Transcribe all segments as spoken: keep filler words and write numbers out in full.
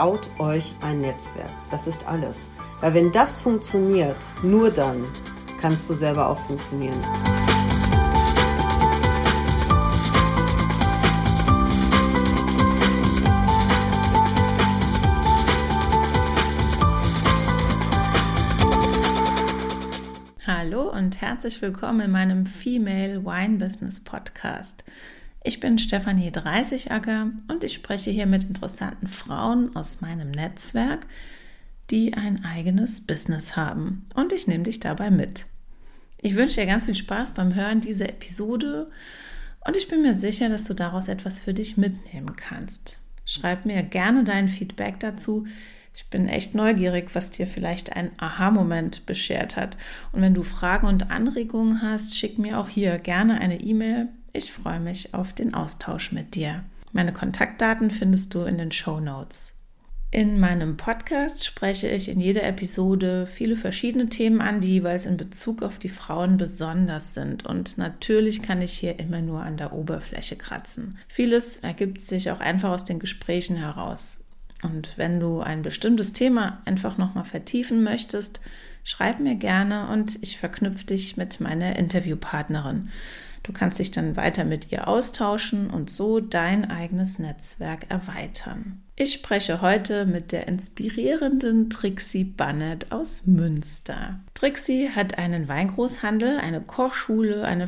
baut euch ein Netzwerk. Das ist alles. Weil wenn das funktioniert, nur dann kannst du selber auch funktionieren. Hallo und herzlich willkommen in meinem Female Wine Business Podcast. Ich bin Stefanie Dreißigacker und ich spreche hier mit interessanten Frauen aus meinem Netzwerk, die ein eigenes Business haben. Und ich nehme dich dabei mit. Ich wünsche dir ganz viel Spaß beim Hören dieser Episode und ich bin mir sicher, dass du daraus etwas für dich mitnehmen kannst. Schreib mir gerne dein Feedback dazu. Ich bin echt neugierig, was dir vielleicht ein Aha-Moment beschert hat. Und wenn du Fragen und Anregungen hast, schick mir auch hier gerne eine E-Mail. Ich freue mich auf den Austausch mit dir. Meine Kontaktdaten findest du in den Shownotes. In meinem Podcast spreche ich in jeder Episode viele verschiedene Themen an, die jeweils in Bezug auf die Frauen besonders sind. Und natürlich kann ich hier immer nur an der Oberfläche kratzen. Vieles ergibt sich auch einfach aus den Gesprächen heraus. Und wenn du ein bestimmtes Thema einfach nochmal vertiefen möchtest, schreib mir gerne und ich verknüpfe dich mit meiner Interviewpartnerin. Du kannst dich dann weiter mit ihr austauschen und so dein eigenes Netzwerk erweitern. Ich spreche heute mit der inspirierenden Trixie Bannert aus Münster. Trixie hat einen Weingroßhandel, eine Kochschule, eine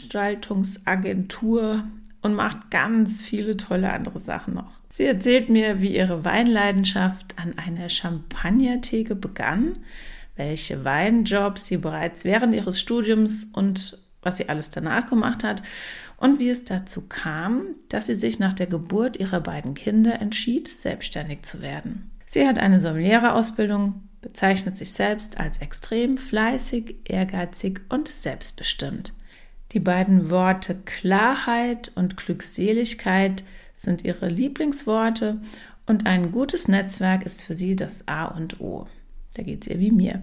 Veranstaltungsagentur und macht ganz viele tolle andere Sachen noch. Sie erzählt mir, wie ihre Weinleidenschaft an einer Champagnertheke begann, welche Weinjobs sie bereits während ihres Studiums und was sie alles danach gemacht hat und wie es dazu kam, dass sie sich nach der Geburt ihrer beiden Kinder entschied, selbstständig zu werden. Sie hat eine Sommeliere-Ausbildung, bezeichnet sich selbst als extrem fleißig, ehrgeizig und selbstbestimmt. Die beiden Worte Klarheit und Glückseligkeit sind ihre Lieblingsworte und ein gutes Netzwerk ist für sie das A und O. Da geht es ihr wie mir.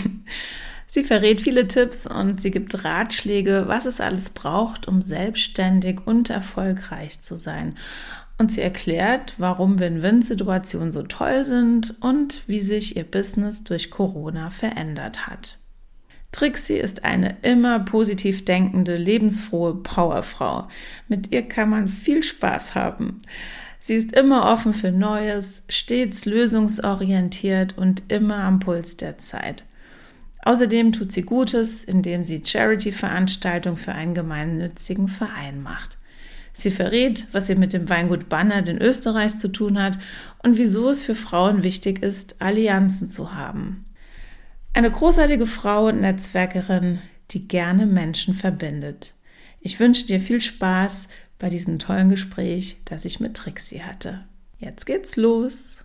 Sie verrät viele Tipps und sie gibt Ratschläge, was es alles braucht, um selbstständig und erfolgreich zu sein. Und sie erklärt, warum Win-Win-Situationen so toll sind und wie sich ihr Business durch Corona verändert hat. Trixie ist eine immer positiv denkende, lebensfrohe Powerfrau. Mit ihr kann man viel Spaß haben. Sie ist immer offen für Neues, stets lösungsorientiert und immer am Puls der Zeit. Außerdem tut sie Gutes, indem sie Charity-Veranstaltungen für einen gemeinnützigen Verein macht. Sie verrät, was sie mit dem Weingut Bannert in Österreich zu tun hat und wieso es für Frauen wichtig ist, Allianzen zu haben. Eine großartige Frau und Netzwerkerin, die gerne Menschen verbindet. Ich wünsche dir viel Spaß bei diesem tollen Gespräch, das ich mit Trixie hatte. Jetzt geht's los.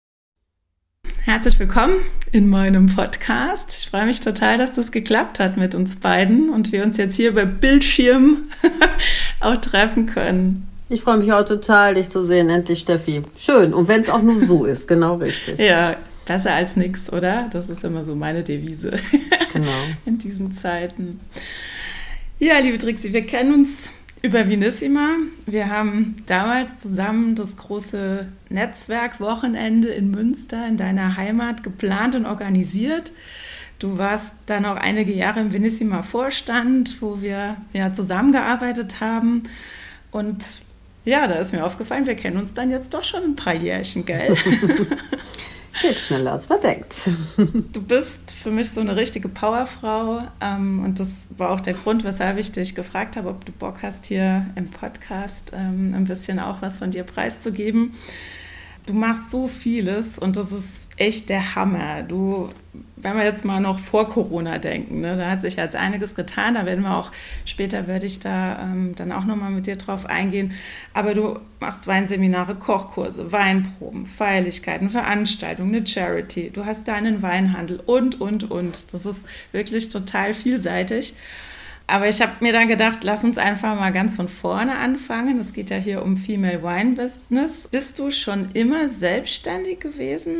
Herzlich willkommen in meinem Podcast. Ich freue mich total, dass das geklappt hat mit uns beiden und wir uns jetzt hier über Bildschirm auch treffen können. Ich freue mich auch total, dich zu sehen, endlich, Steffi. Schön. Und wenn es auch nur so ist, genau richtig. Ja, besser als nix, oder? Das ist immer so meine Devise. Genau. In diesen Zeiten. Ja, liebe Trixie, wir kennen uns über Vinissima. Wir haben damals zusammen das große Netzwerkwochenende in Münster, in deiner Heimat, geplant und organisiert. Du warst dann auch einige Jahre im Vinissima-Vorstand, wo wir ja zusammengearbeitet haben. Und ja, da ist mir aufgefallen, wir kennen uns dann jetzt doch schon ein paar Jährchen, gell? Geht schneller, als man denkt. Du bist für mich so eine richtige Powerfrau ähm, und das war auch der Grund, weshalb ich dich gefragt habe, ob du Bock hast, hier im Podcast ähm, ein bisschen auch was von dir preiszugeben. Du machst so vieles und das ist echt der Hammer. Du, wenn wir jetzt mal noch vor Corona denken, ne, da hat sich jetzt einiges getan, da werden wir auch, später werde ich da ähm, dann auch nochmal mit dir drauf eingehen, aber du machst Weinseminare, Kochkurse, Weinproben, Feierlichkeiten, Veranstaltungen, eine Charity, du hast deinen Weinhandel und, und, und. Das ist wirklich total vielseitig. Aber ich habe mir dann gedacht, lass uns einfach mal ganz von vorne anfangen. Es geht ja hier um Female Wine Business. Bist du schon immer selbstständig gewesen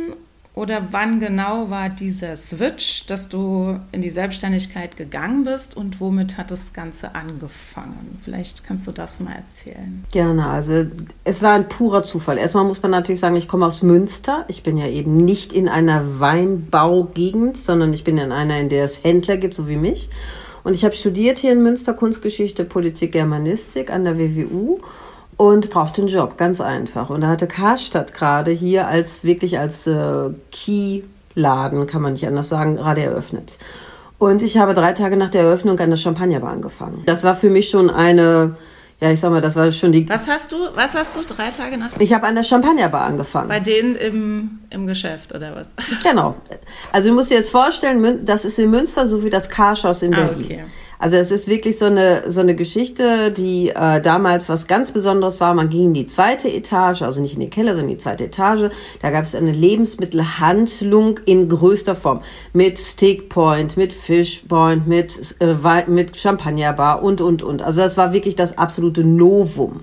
Oder wann genau war dieser Switch, dass du in die Selbstständigkeit gegangen bist und womit hat das Ganze angefangen? Vielleicht kannst du das mal erzählen. Gerne, also es war ein purer Zufall. Erstmal muss man natürlich sagen, ich komme aus Münster. Ich bin ja eben nicht in einer Weinbaugegend, sondern ich bin in einer, in der es Händler gibt, so wie mich. Und ich habe studiert hier in Münster Kunstgeschichte, Politik, Germanistik an der W W U. Und brauchte einen Job, ganz einfach. Und da hatte Karstadt gerade hier als wirklich als äh, Key-Laden, kann man nicht anders sagen, gerade eröffnet. Und ich habe drei Tage nach der Eröffnung an der Champagnerbar angefangen. Das war für mich schon eine, ja, ich sag mal, das war schon die... Was hast du, was hast du drei Tage nach... Ich habe an der Champagnerbar angefangen. Bei denen im, im Geschäft, oder was? Genau. Also du musst dir jetzt vorstellen, das ist in Münster so wie das Karschhaus in Berlin. Ah, okay. Also es ist wirklich so eine so eine Geschichte, die äh, damals was ganz Besonderes war. Man ging in die zweite Etage, also nicht in den Keller, sondern in die zweite Etage. Da gab es eine Lebensmittelhandlung in größter Form. Mit Steakpoint, mit Fishpoint, mit, äh, mit Champagnerbar und, und, und. Also das war wirklich das absolute Novum.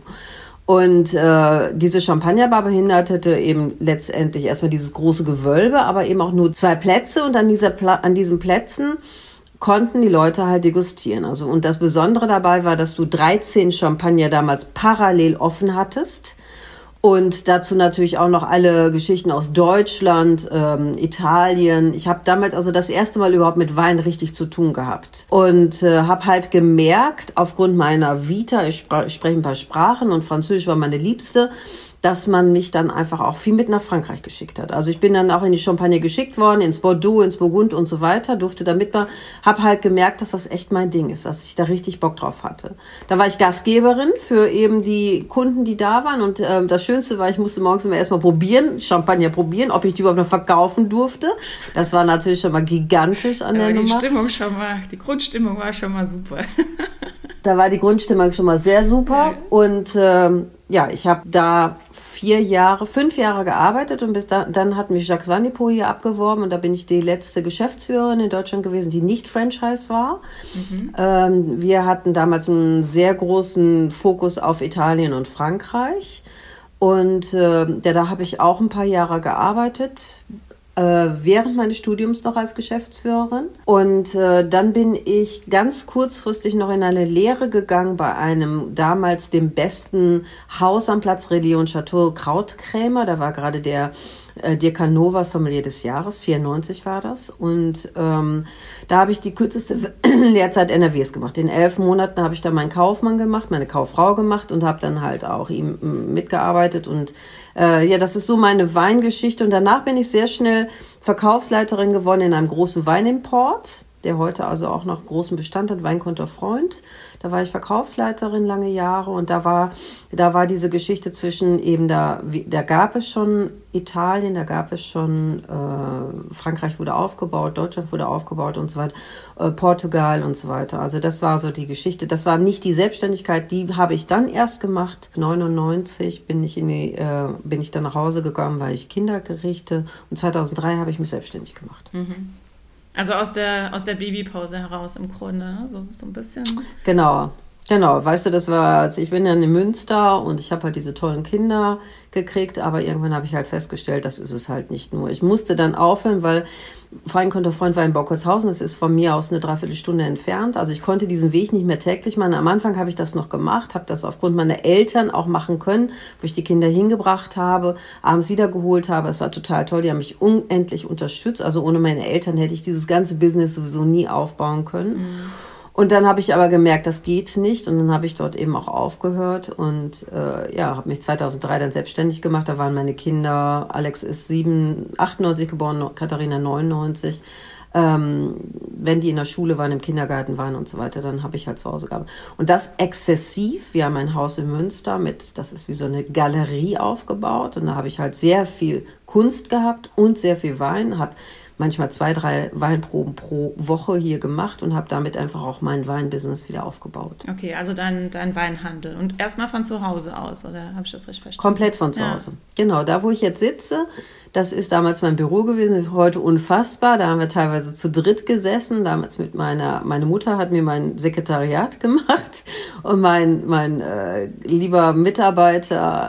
Und äh, diese Champagnerbar behinderte eben letztendlich erstmal dieses große Gewölbe, aber eben auch nur zwei Plätze. Und an, dieser Pla- an diesen Plätzen konnten die Leute halt degustieren. Also, und das Besondere dabei war, dass du dreizehn Champagner damals parallel offen hattest. Und dazu natürlich auch noch alle Geschichten aus Deutschland, ähm, Italien. Ich habe damals also das erste Mal überhaupt mit Wein richtig zu tun gehabt. Und äh, habe halt gemerkt, aufgrund meiner Vita, ich, spra- ich spreche ein paar Sprachen und Französisch war meine Liebste, dass man mich dann einfach auch viel mit nach Frankreich geschickt hat. Also ich bin dann auch in die Champagne geschickt worden, ins Bordeaux, ins Burgund und so weiter, durfte da mitmachen, habe halt gemerkt, dass das echt mein Ding ist, dass ich da richtig Bock drauf hatte. Da war ich Gastgeberin für eben die Kunden, die da waren und äh, das Schönste war, ich musste morgens immer erstmal probieren, Champagner probieren, ob ich die überhaupt noch verkaufen durfte. Das war natürlich schon mal gigantisch an ja, der die Nummer. Die Stimmung schon mal, die Grundstimmung war schon mal super. Da war die Grundstimmung schon mal sehr super ja. und ähm, ja, ich habe da vier Jahre, fünf Jahre gearbeitet und bis da, dann hat mich Jacques Van Depot hier abgeworben und da bin ich die letzte Geschäftsführerin in Deutschland gewesen, die nicht Franchise war. Mhm. Ähm, wir hatten damals einen sehr großen Fokus auf Italien und Frankreich und äh, ja, da habe ich auch ein paar Jahre gearbeitet, während meines Studiums noch als Geschäftsführerin. Und äh, dann bin ich ganz kurzfristig noch in eine Lehre gegangen bei einem damals dem besten Haus am Platz Religion Chateau Krautkrämer. Da war gerade der äh, Dirk Hannover Sommelier des Jahres, vierundneunzig war das. Und ähm, da habe ich die kürzeste Lehrzeit N R Ws gemacht. In elf Monaten habe ich da meinen Kaufmann gemacht, meine Kauffrau gemacht und habe dann halt auch ihm mitgearbeitet und Äh, ja, das ist so meine Weingeschichte. Und danach bin ich sehr schnell Verkaufsleiterin geworden in einem großen Weinimport, der heute also auch noch großen Bestand hat, Weinkontor Freund. Da war ich Verkaufsleiterin lange Jahre und da war, da war diese Geschichte zwischen eben, da, da gab es schon Italien, da gab es schon, äh, Frankreich wurde aufgebaut, Deutschland wurde aufgebaut und so weiter, äh, Portugal und so weiter. Also das war so die Geschichte. Das war nicht die Selbstständigkeit, die habe ich dann erst gemacht. neunundneunzig bin ich, in die, äh, bin ich dann nach Hause gegangen, weil ich Kindergerichte und zweitausenddrei habe ich mich selbstständig gemacht. Mhm. Also aus der, aus der Babypause heraus im Grunde, so, so ein bisschen. Genau, genau. Weißt du, das war, also ich bin ja in Münster und ich habe halt diese tollen Kinder gekriegt, aber irgendwann habe ich halt festgestellt, das ist es halt nicht nur. Ich musste dann aufhören, weil Weinkontor Freund war in Bockelshausen, das ist von mir aus eine Dreiviertelstunde entfernt. Also ich konnte diesen Weg nicht mehr täglich machen. Am Anfang habe ich das noch gemacht, habe das aufgrund meiner Eltern auch machen können, wo ich die Kinder hingebracht habe, abends wiedergeholt habe. Es war total toll, die haben mich unendlich unterstützt. Also ohne meine Eltern hätte ich dieses ganze Business sowieso nie aufbauen können. Mhm. Und dann habe ich aber gemerkt, das geht nicht. Und dann habe ich dort eben auch aufgehört und äh, ja, habe mich zweitausenddrei dann selbstständig gemacht. Da waren meine Kinder, Alex ist sieben, achtundneunzig geboren, Katharina neunundneunzig. Ähm, wenn die in der Schule waren, im Kindergarten waren und so weiter, dann habe ich halt zu Hause gearbeitet. Und das exzessiv. Wir haben ein Haus in Münster mit, das ist wie so eine Galerie aufgebaut. Und da habe ich halt sehr viel Kunst gehabt und sehr viel Wein, habe manchmal zwei, drei Weinproben pro Woche hier gemacht und habe damit einfach auch mein Weinbusiness wieder aufgebaut. Okay, also dein, dein Weinhandel. Und erstmal von zu Hause aus, oder habe ich das richtig verstanden? Komplett von zu ja. Hause. Genau, da wo ich jetzt sitze, das ist damals mein Büro gewesen, heute unfassbar. Da haben wir teilweise zu dritt gesessen. Damals mit meiner, meine Mutter hat mir mein Sekretariat gemacht und mein, mein äh, lieber Mitarbeiter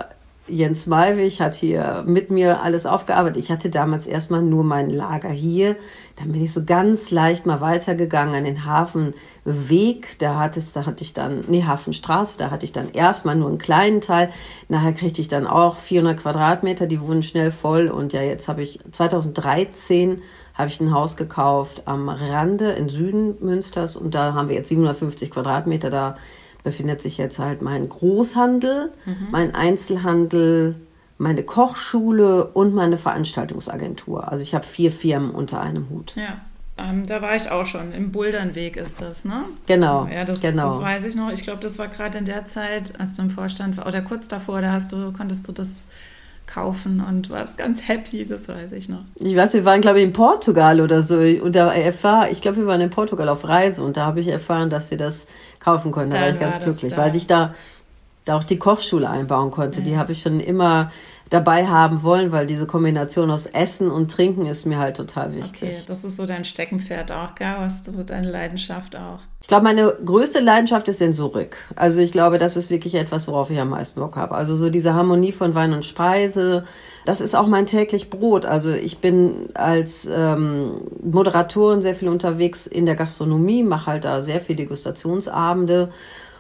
Jens Malwig hat hier mit mir alles aufgearbeitet. Ich hatte damals erstmal nur mein Lager hier. Dann bin ich so ganz leicht mal weitergegangen an den Hafenweg. Da hatte, es, da hatte ich dann, nee, Hafenstraße, da hatte ich dann erstmal nur einen kleinen Teil. Nachher kriegte ich dann auch vierhundert Quadratmeter, die wurden schnell voll. Und ja, jetzt habe ich, zweitausenddreizehn habe ich ein Haus gekauft am Rande im Süden Münsters. Und da haben wir jetzt siebenhundertfünfzig Quadratmeter. Da befindet sich jetzt halt mein Großhandel, mhm. mein Einzelhandel, meine Kochschule und meine Veranstaltungsagentur. Also ich habe vier Firmen unter einem Hut. Ja, ähm, da war ich auch schon. Im Buldernweg ist das, ne? Genau, ja, das, genau. Das weiß ich noch. Ich glaube, das war gerade in der Zeit, als du im Vorstand war, oder kurz davor, da hast du, konntest du das kaufen und warst ganz happy, das weiß ich noch. Ich weiß, wir waren, glaube ich, in Portugal oder so. Und da erfahr, ich glaube, wir waren in Portugal auf Reise und da habe ich erfahren, dass wir das kaufen konnten. Da, da war ich ganz war glücklich, da. weil ich da, da auch die Kochschule einbauen konnte. Ja. Die habe ich schon immer dabei haben wollen, weil diese Kombination aus Essen und Trinken ist mir halt total wichtig. Okay, das ist so dein Steckenpferd auch, gell? Was so deine Leidenschaft auch? Ich glaube, meine größte Leidenschaft ist Sensorik. Also ich glaube, das ist wirklich etwas, worauf ich am meisten Bock habe. Also so diese Harmonie von Wein und Speise, das ist auch mein täglich Brot. Also ich bin als ähm, Moderatorin sehr viel unterwegs in der Gastronomie, mache halt da sehr viele Degustationsabende.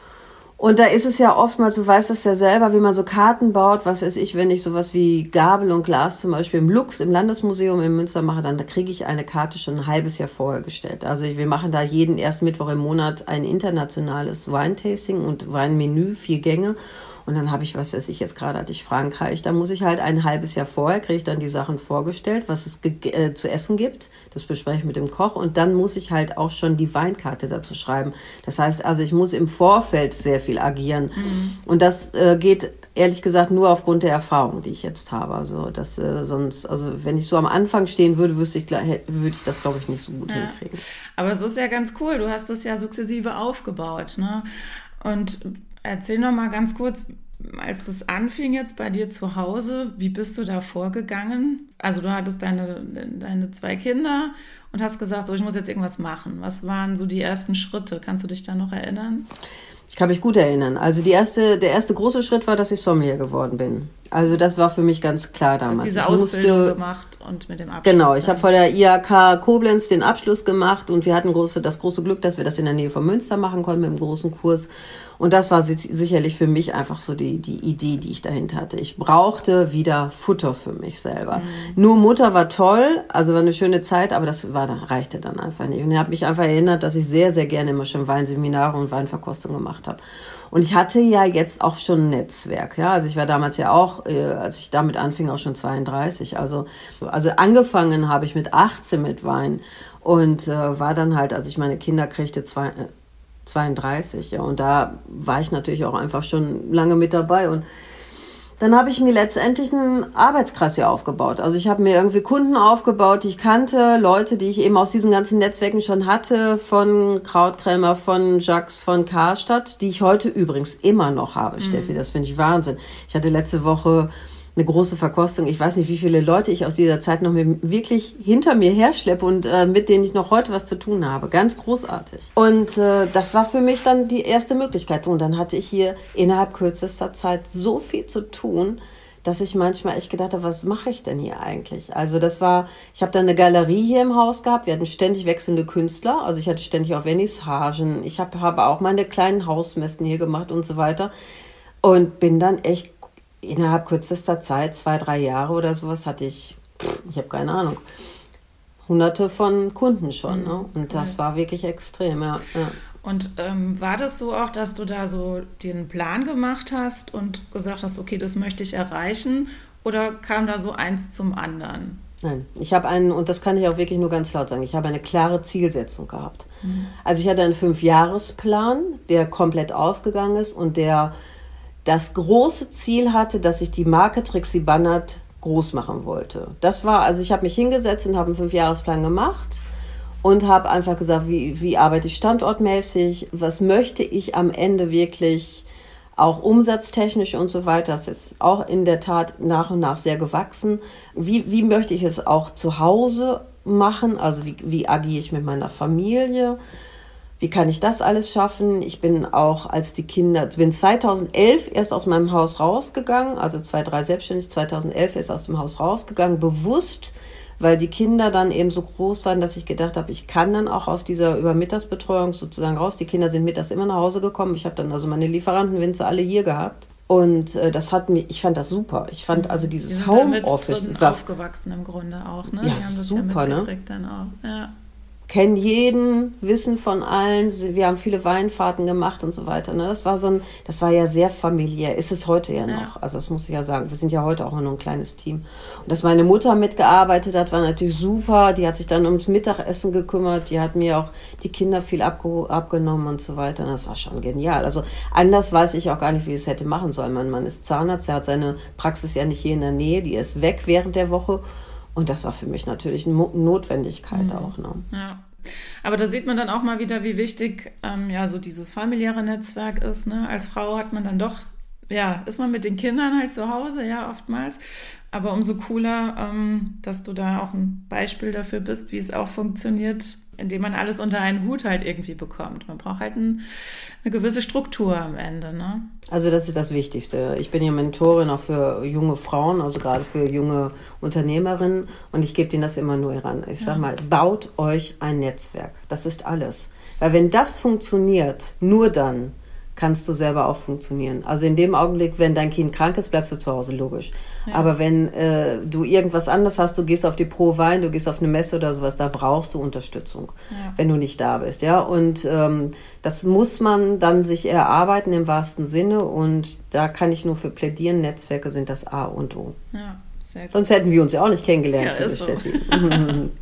Und da ist es ja oftmals, du weißt das ja selber, wie man so Karten baut, was weiß ich, wenn ich sowas wie Gabel und Glas zum Beispiel im Lux, im Landesmuseum in Münster mache, dann da kriege ich eine Karte schon ein halbes Jahr vorher gestellt. Also wir machen da jeden ersten Mittwoch im Monat ein internationales Weintasting und Weinmenü, vier Gänge. Und dann habe ich, was weiß ich, jetzt gerade hatte ich Frankreich, da muss ich halt ein halbes Jahr vorher, kriege ich dann die Sachen vorgestellt, was es ge- äh, zu essen gibt. Das bespreche ich mit dem Koch. Und dann muss ich halt auch schon die Weinkarte dazu schreiben. Das heißt also, ich muss im Vorfeld sehr viel agieren. Mhm. Und das äh, geht ehrlich gesagt nur aufgrund der Erfahrung, die ich jetzt habe. Also das äh, sonst, also wenn ich so am Anfang stehen würde, wüsste ich, würde ich das, glaube ich, nicht so gut ja. hinkriegen. Aber es ist ja ganz cool. Du hast das ja sukzessive aufgebaut, ne? Und erzähl noch mal ganz kurz, als das anfing jetzt bei dir zu Hause, wie bist du da vorgegangen? Also du hattest deine, deine zwei Kinder und hast gesagt, so, ich muss jetzt irgendwas machen. Was waren so die ersten Schritte? Kannst du dich da noch erinnern? Ich kann mich gut erinnern. Also die erste, der erste große Schritt war, dass ich Sommelier geworden bin. Also das war für mich ganz klar damals. Du hast diese ich Ausbildung musste, gemacht und mit dem Abschluss. Genau, ich habe vor der I A K Koblenz den Abschluss gemacht und wir hatten große, das große Glück, dass wir das in der Nähe von Münster machen konnten mit einem großen Kurs. Und das war sicherlich für mich einfach so die, die Idee, die ich dahinter hatte. Ich brauchte wieder Futter für mich selber. Mhm. Nur Mutter war toll, also war eine schöne Zeit, aber das war, reichte dann einfach nicht. Und ich habe mich einfach erinnert, dass ich sehr, sehr gerne immer schon Weinseminare und Weinverkostung gemacht habe. Und ich hatte ja jetzt auch schon ein Netzwerk, ja. Also ich war damals ja auch, äh, als ich damit anfing, auch schon zweiunddreißig. Also, also angefangen habe ich mit achtzehn mit Wein und äh, war dann halt, als ich meine Kinder kriegte, zwei, äh, zweiunddreißig. Ja. Und da war ich natürlich auch einfach schon lange mit dabei. Und dann habe ich mir letztendlich einen Arbeitskreis hier aufgebaut. Also ich habe mir irgendwie Kunden aufgebaut, die ich kannte, Leute, die ich eben aus diesen ganzen Netzwerken schon hatte, von Krautkrämer, von Jacques, von Karstadt, die ich heute übrigens immer noch habe, mhm. Steffi, das finde ich Wahnsinn. Ich hatte letzte Woche eine große Verkostung. Ich weiß nicht, wie viele Leute ich aus dieser Zeit noch mit, wirklich hinter mir herschleppe und äh, mit denen ich noch heute was zu tun habe. Ganz großartig. Und äh, das war für mich dann die erste Möglichkeit. Und dann hatte ich hier innerhalb kürzester Zeit so viel zu tun, dass ich manchmal echt gedacht habe, was mache ich denn hier eigentlich? Also das war, ich habe dann eine Galerie hier im Haus gehabt. Wir hatten ständig wechselnde Künstler. Also ich hatte ständig auch Vernissagen. Ich habe habe auch meine kleinen Hausmessen hier gemacht und so weiter. Und bin dann echt innerhalb kürzester Zeit, zwei, drei Jahre oder sowas, hatte ich, ich habe keine Ahnung, hunderte von Kunden schon. Mhm. Ne? Und das war wirklich extrem, ja. ja. Und ähm, war das so auch, dass du da so den Plan gemacht hast und gesagt hast, okay, das möchte ich erreichen? Oder kam da so eins zum anderen? Nein, ich habe einen, und das kann ich auch wirklich nur ganz laut sagen, ich habe eine klare Zielsetzung gehabt. Mhm. Also ich hatte einen Fünfjahresplan, der komplett aufgegangen ist und der das große Ziel hatte, dass ich die Marke Trixie Bannert groß machen wollte. Das war, also ich habe mich hingesetzt und habe einen Fünfjahresplan gemacht und habe einfach gesagt, wie, wie arbeite ich standortmäßig, was möchte ich am Ende wirklich auch umsatztechnisch und so weiter. Das ist auch in der Tat nach und nach sehr gewachsen. Wie, wie möchte ich es auch zu Hause machen, also wie, wie agiere ich mit meiner Familie? wie kann ich das alles schaffen? Ich bin auch, als die Kinder, bin zweitausendelf erst aus meinem Haus rausgegangen, also zwei, drei selbstständig, zweitausendelf erst aus dem Haus rausgegangen, bewusst, weil die Kinder dann eben so groß waren, dass ich gedacht habe, ich kann dann auch aus dieser Übermittagsbetreuung sozusagen raus. Die Kinder sind mittags immer nach Hause gekommen. Ich habe dann also meine Lieferantenwinze alle hier gehabt. Und äh, das hat mir, ich fand das super. Ich fand also dieses Homeoffice. Die sind aufgewachsen im Grunde auch, ne? Ja, die haben das super, ja mitgekriegt, ne? Dann auch, ja. Kennen jeden, wissen von allen. Wir haben viele Weinfahrten gemacht und so weiter. Ne? Das war so ein, das war ja sehr familiär. Ist es heute ja noch. Ja. Also das muss ich ja sagen. Wir sind ja heute auch nur ein kleines Team. Und dass meine Mutter mitgearbeitet hat, war natürlich super. Die hat sich dann ums Mittagessen gekümmert. Die hat mir auch die Kinder viel abge- abgenommen und so weiter. Und das war schon genial. Also anders weiß ich auch gar nicht, wie ich es hätte machen sollen. Mein Mann ist Zahnarzt. Er hat seine Praxis ja nicht hier in der Nähe. Die ist weg während der Woche. Und das war für mich natürlich eine Notwendigkeit mhm. auch. Ne? Ja. Aber da sieht man dann auch mal wieder, wie wichtig ähm, ja so dieses familiäre Netzwerk ist. Ne? Als Frau hat man dann doch, ja, ist man mit den Kindern halt zu Hause, ja, oftmals. Aber umso cooler, ähm, dass du da auch ein Beispiel dafür bist, wie es auch funktioniert, indem man alles unter einen Hut halt irgendwie bekommt. Man braucht halt ein, eine gewisse Struktur am Ende, ne? Also das ist das Wichtigste. Ich bin ja Mentorin auch für junge Frauen, also gerade für junge Unternehmerinnen, und ich gebe denen das immer nur ran. Ich sage mal, baut euch ein Netzwerk. Das ist alles. Weil wenn das funktioniert, nur dann kannst du selber auch funktionieren. Also in dem Augenblick, wenn dein Kind krank ist, bleibst du zu Hause, logisch. Ja. Aber wenn äh, du irgendwas anderes hast, du gehst auf die Pro Wein, du gehst auf eine Messe oder sowas, da brauchst du Unterstützung, ja. wenn du nicht da bist. Ja? Und ähm, das muss man dann sich erarbeiten im wahrsten Sinne, und da kann ich nur für plädieren, Netzwerke sind das A und O. Ja, sehr gut. Sonst hätten wir uns ja auch nicht kennengelernt, ja, ist so. Steffi. Genau.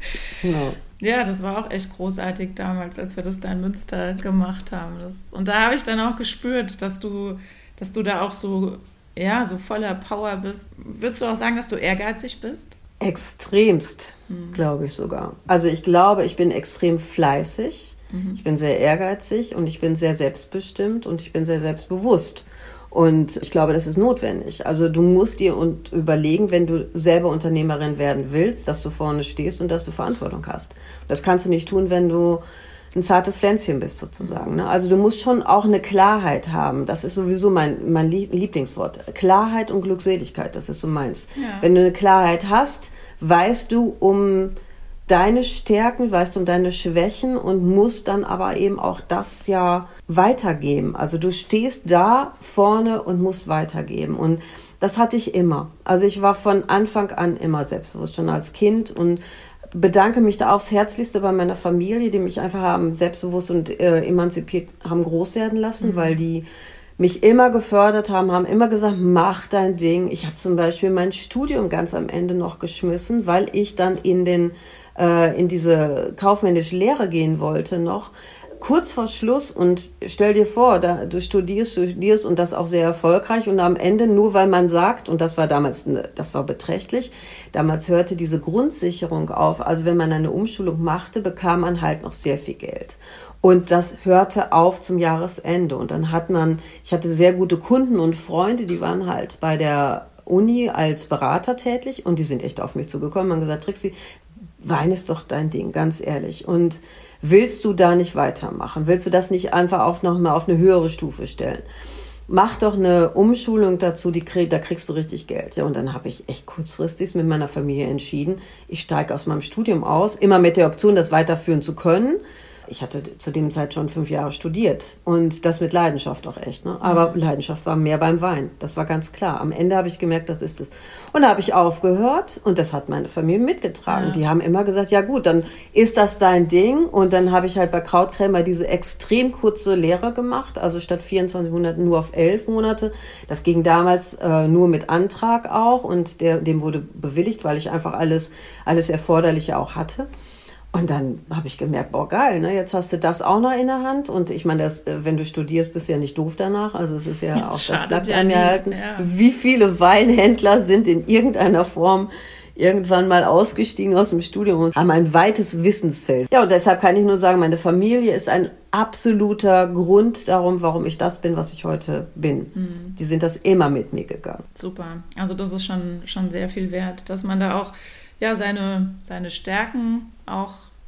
Ja, das war auch echt großartig damals, als wir das da in Münster gemacht haben. Das, und da habe ich dann auch gespürt, dass du, dass du da auch so, ja, so voller Power bist. Würdest du auch sagen, dass du ehrgeizig bist? Extremst, mhm. glaube ich sogar. Also ich glaube, ich bin extrem fleißig, mhm. ich bin sehr ehrgeizig und ich bin sehr selbstbestimmt und ich bin sehr selbstbewusst. Und ich glaube, das ist notwendig. Also du musst dir und überlegen, wenn du selber Unternehmerin werden willst, dass du vorne stehst und dass du Verantwortung hast. Das kannst du nicht tun, wenn du ein zartes Pflänzchen bist sozusagen. Ne? Also du musst schon auch eine Klarheit haben. Das ist sowieso mein, mein Lieblingswort. Klarheit und Glückseligkeit, das ist so meins. Ja. Wenn du eine Klarheit hast, weißt du um deine Stärken, weißt du um deine Schwächen und musst dann aber eben auch das ja weitergeben. Also du stehst da vorne und musst weitergeben. Und das hatte ich immer. Also ich war von Anfang an immer selbstbewusst, schon als Kind, und bedanke mich da aufs Herzlichste bei meiner Familie, die mich einfach haben selbstbewusst und äh, emanzipiert haben groß werden lassen, mhm. weil die mich immer gefördert haben, haben immer gesagt, mach dein Ding. Ich habe zum Beispiel mein Studium ganz am Ende noch geschmissen, weil ich dann in den in diese kaufmännische Lehre gehen wollte noch, kurz vor Schluss, und stell dir vor, da, du studierst, studierst und das auch sehr erfolgreich, und am Ende, nur weil man sagt, und das war damals, das war beträchtlich, damals hörte diese Grundsicherung auf, also wenn man eine Umschulung machte, bekam man halt noch sehr viel Geld. Und das hörte auf zum Jahresende, und dann hat man, ich hatte sehr gute Kunden und Freunde, die waren halt bei der Uni als Berater tätig, und die sind echt auf mich zugekommen und haben gesagt, Trixi, Wein ist doch dein Ding, ganz ehrlich. Und willst du da nicht weitermachen? Willst du das nicht einfach auch noch mal auf eine höhere Stufe stellen? Mach doch eine Umschulung dazu, die krieg, da kriegst du richtig Geld. Ja, und dann habe ich echt kurzfristig mit meiner Familie entschieden, ich steige aus meinem Studium aus, immer mit der Option, das weiterführen zu können. Ich hatte zu dem Zeit schon fünf Jahre studiert, und das mit Leidenschaft auch echt. Ne? Aber mhm. Leidenschaft war mehr beim Wein, das war ganz klar. Am Ende habe ich gemerkt, das ist es. Und da habe ich aufgehört, und das hat meine Familie mitgetragen. Ja. Die haben immer gesagt, ja gut, dann ist das dein Ding. Und dann habe ich halt bei Krautkrämer diese extrem kurze Lehre gemacht, also statt vierundzwanzig Monaten nur auf elf Monate. Das ging damals äh, nur mit Antrag auch, und der, dem wurde bewilligt, weil ich einfach alles, alles Erforderliche auch hatte. Und dann habe ich gemerkt, boah, geil, ne? Jetzt hast du das auch noch in der Hand. Und ich meine, das, wenn du studierst, bist du ja nicht doof danach. Also es ist ja auch, das bleibt einem ja halten. Ja. Wie viele Weinhändler sind in irgendeiner Form irgendwann mal ausgestiegen aus dem Studium und haben ein weites Wissensfeld. Ja, und deshalb kann ich nur sagen, meine Familie ist ein absoluter Grund darum, warum ich das bin, was ich heute bin. Mhm. Die sind das immer mit mir gegangen. Super. Also das ist schon, schon sehr viel wert, dass man da auch ja, seine, seine Stärken auch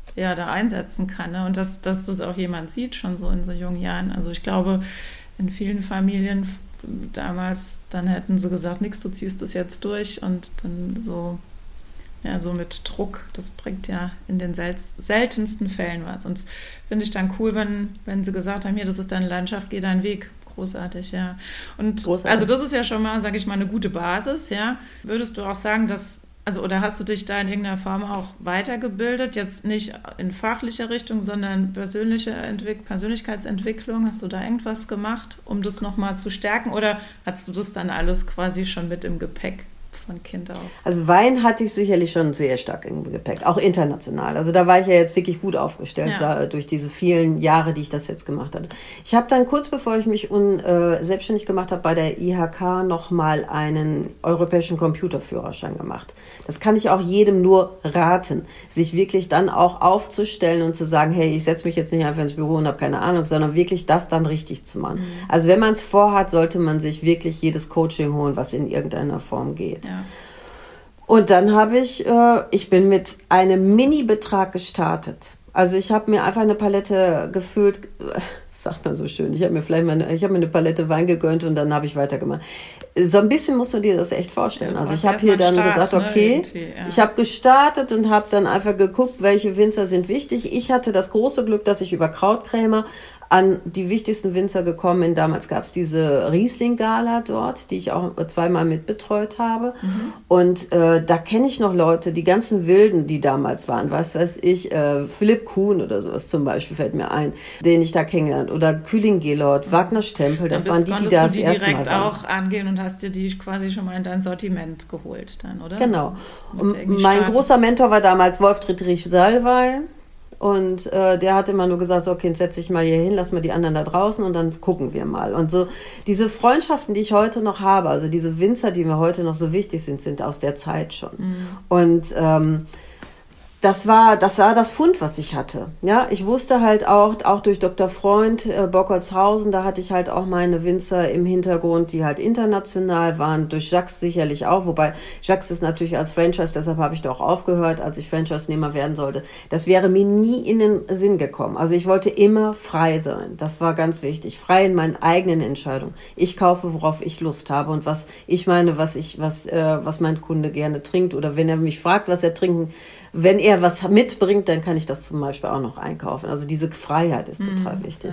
ja, da einsetzen kann. Ne? Und dass, dass das auch jemand sieht, schon so in so jungen Jahren. Also ich glaube, in vielen Familien damals, dann hätten sie gesagt, nix, du ziehst das jetzt durch und dann so, ja, so mit Druck, das bringt ja in den sel- seltensten Fällen was. Und das finde ich dann cool, wenn, wenn sie gesagt haben, hier, das ist deine Landschaft, geh deinen Weg. Großartig, ja. Und Großartig. Also das ist ja schon mal, sage ich mal, eine gute Basis, ja. Würdest du auch sagen, dass, also oder hast du dich da in irgendeiner Form auch weitergebildet, jetzt nicht in fachlicher Richtung, sondern persönliche Entwick- Persönlichkeitsentwicklung, hast du da irgendwas gemacht, um das nochmal zu stärken oder hast du das dann alles quasi schon mit im Gepäck? Von Kind auf. Also Wein hatte ich sicherlich schon sehr stark im Gepäck, auch international. Also da war ich ja jetzt wirklich gut aufgestellt, ja. da, durch diese vielen Jahre, die ich das jetzt gemacht hatte. Ich habe dann kurz bevor ich mich un, äh, selbstständig gemacht habe, bei der I H K nochmal einen europäischen Computerführerschein gemacht. Das kann ich auch jedem nur raten, sich wirklich dann auch aufzustellen und zu sagen, hey, ich setze mich jetzt nicht einfach ins Büro und habe keine Ahnung, sondern wirklich das dann richtig zu machen. Mhm. Also wenn man es vorhat, sollte man sich wirklich jedes Coaching holen, was in irgendeiner Form geht. Ja. Und dann habe ich, äh, ich bin mit einem Mini-Betrag gestartet. Also ich habe mir einfach eine Palette gefüllt, das sagt man so schön, ich habe mir vielleicht mal eine, ich habe mir eine Palette Wein gegönnt und dann habe ich weitergemacht. So ein bisschen musst du dir das echt vorstellen. Ja, also ich habe hier dann Start, gesagt, okay, ne, ja. ich habe gestartet und habe dann einfach geguckt, welche Winzer sind wichtig. Ich hatte das große Glück, dass ich über Krautkrämer an die wichtigsten Winzer gekommen bin. Damals gab es diese Riesling-Gala dort, die ich auch zweimal mitbetreut habe. Mhm. Und äh, da kenne ich noch Leute, die ganzen Wilden, die damals waren, was weiß ich, äh, Philipp Kuhn oder sowas zum Beispiel fällt mir ein, den ich da kennengelernt, oder Kühling-Gelort, mhm. Wagner Stempel, das waren die, die da das erste Mal waren. Konntest du die direkt auch angehen und hast dir die quasi schon mal in dein Sortiment geholt dann, oder? Genau. Und mein starten. großer Mentor war damals Wolf Dietrich Salwey. Und äh, der hat immer nur gesagt, so, okay, jetzt setz dich mal hier hin, lass mal die anderen da draußen und dann gucken wir mal. Und so diese Freundschaften, die ich heute noch habe, also diese Winzer, die mir heute noch so wichtig sind, sind aus der Zeit schon. Mhm. Und ähm, das war, das war das Fund, was ich hatte. Ja, ich wusste halt auch, auch durch Doktor Freund, äh, Bockertshausen, da hatte ich halt auch meine Winzer im Hintergrund, die halt international waren, durch Jacques sicherlich auch, wobei Jacques ist natürlich als Franchise, deshalb habe ich da auch aufgehört, als ich Franchise-Nehmer werden sollte. Das wäre mir nie in den Sinn gekommen. Also ich wollte immer frei sein. Das war ganz wichtig. Frei in meinen eigenen Entscheidungen. Ich kaufe, worauf ich Lust habe und was ich meine, was ich, was, äh, was mein Kunde gerne trinkt, oder wenn er mich fragt, was er trinken, wenn er was mitbringt, dann kann ich das zum Beispiel auch noch einkaufen. Also diese Freiheit ist mm, total wichtig.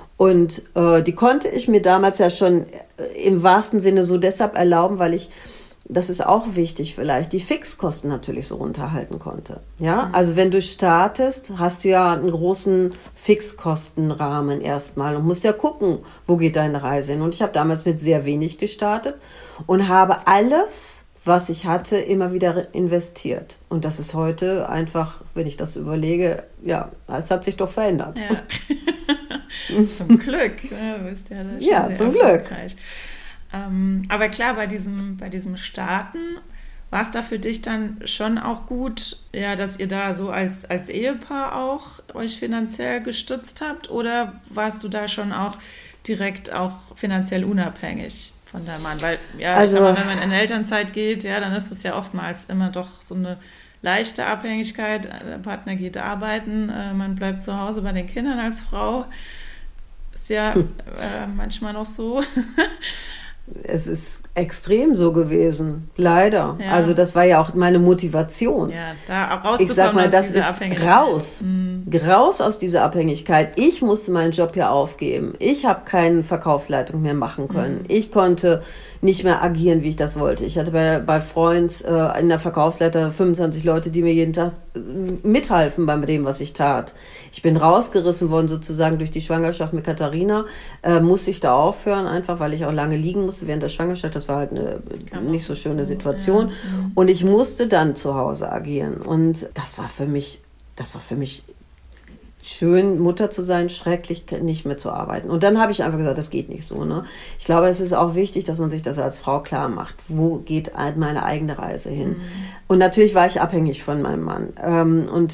Und äh, die konnte ich mir damals ja schon im wahrsten Sinne so deshalb erlauben, weil ich, das ist auch wichtig vielleicht, die Fixkosten natürlich so runterhalten konnte. Ja, mm. Also wenn du startest, hast du ja einen großen Fixkostenrahmen erstmal und musst ja gucken, wo geht deine Reise hin. Und ich habe damals mit sehr wenig gestartet und habe alles, was ich hatte, immer wieder investiert. Und das ist heute einfach, wenn ich das überlege, ja, es hat sich doch verändert. Ja. Zum Glück. Ja, du bist ja, da schon ja sehr zum Glück. Ähm, aber klar, bei diesem, bei diesem Starten war es da für dich dann schon auch gut, ja, dass ihr da so als, als Ehepaar auch euch finanziell gestützt habt? Oder warst du da schon auch direkt auch finanziell unabhängig von deinem Mann? Weil, ja, also, ich sag mal, wenn man in Elternzeit geht, ja, dann ist es ja oftmals immer doch so eine leichte Abhängigkeit. Der Partner geht arbeiten, äh, man bleibt zu Hause bei den Kindern als Frau. Ist ja hm. äh, manchmal noch so. Es ist extrem so gewesen, leider. Ja. Also das war ja auch meine Motivation. Ja, da rauszukommen ich sag mal, aus das dieser ist Abhängigkeit. Raus. Mhm. Raus aus dieser Abhängigkeit. Ich musste meinen Job hier aufgeben. Ich habe keine Verkaufsleitung mehr machen können. Mhm. Ich konnte nicht mehr agieren, wie ich das wollte. Ich hatte bei, bei Freunds äh, in der Verkaufsleiter fünfundzwanzig Leute, die mir jeden Tag mithalfen bei dem, was ich tat. Ich bin rausgerissen worden sozusagen durch die Schwangerschaft mit Katharina. Äh, musste ich da aufhören, einfach weil ich auch lange liegen musste während der Schwangerschaft. Das war halt eine nicht so schöne Situation. Ja. Und ich musste dann zu Hause agieren. Und das war für mich, das war für mich schön, Mutter zu sein, schrecklich, nicht mehr zu arbeiten. Und dann habe ich einfach gesagt, das geht nicht so. Ne? Ich glaube, es ist auch wichtig, dass man sich das als Frau klar macht. Wo geht meine eigene Reise hin? Mhm. Und natürlich war ich abhängig von meinem Mann. Und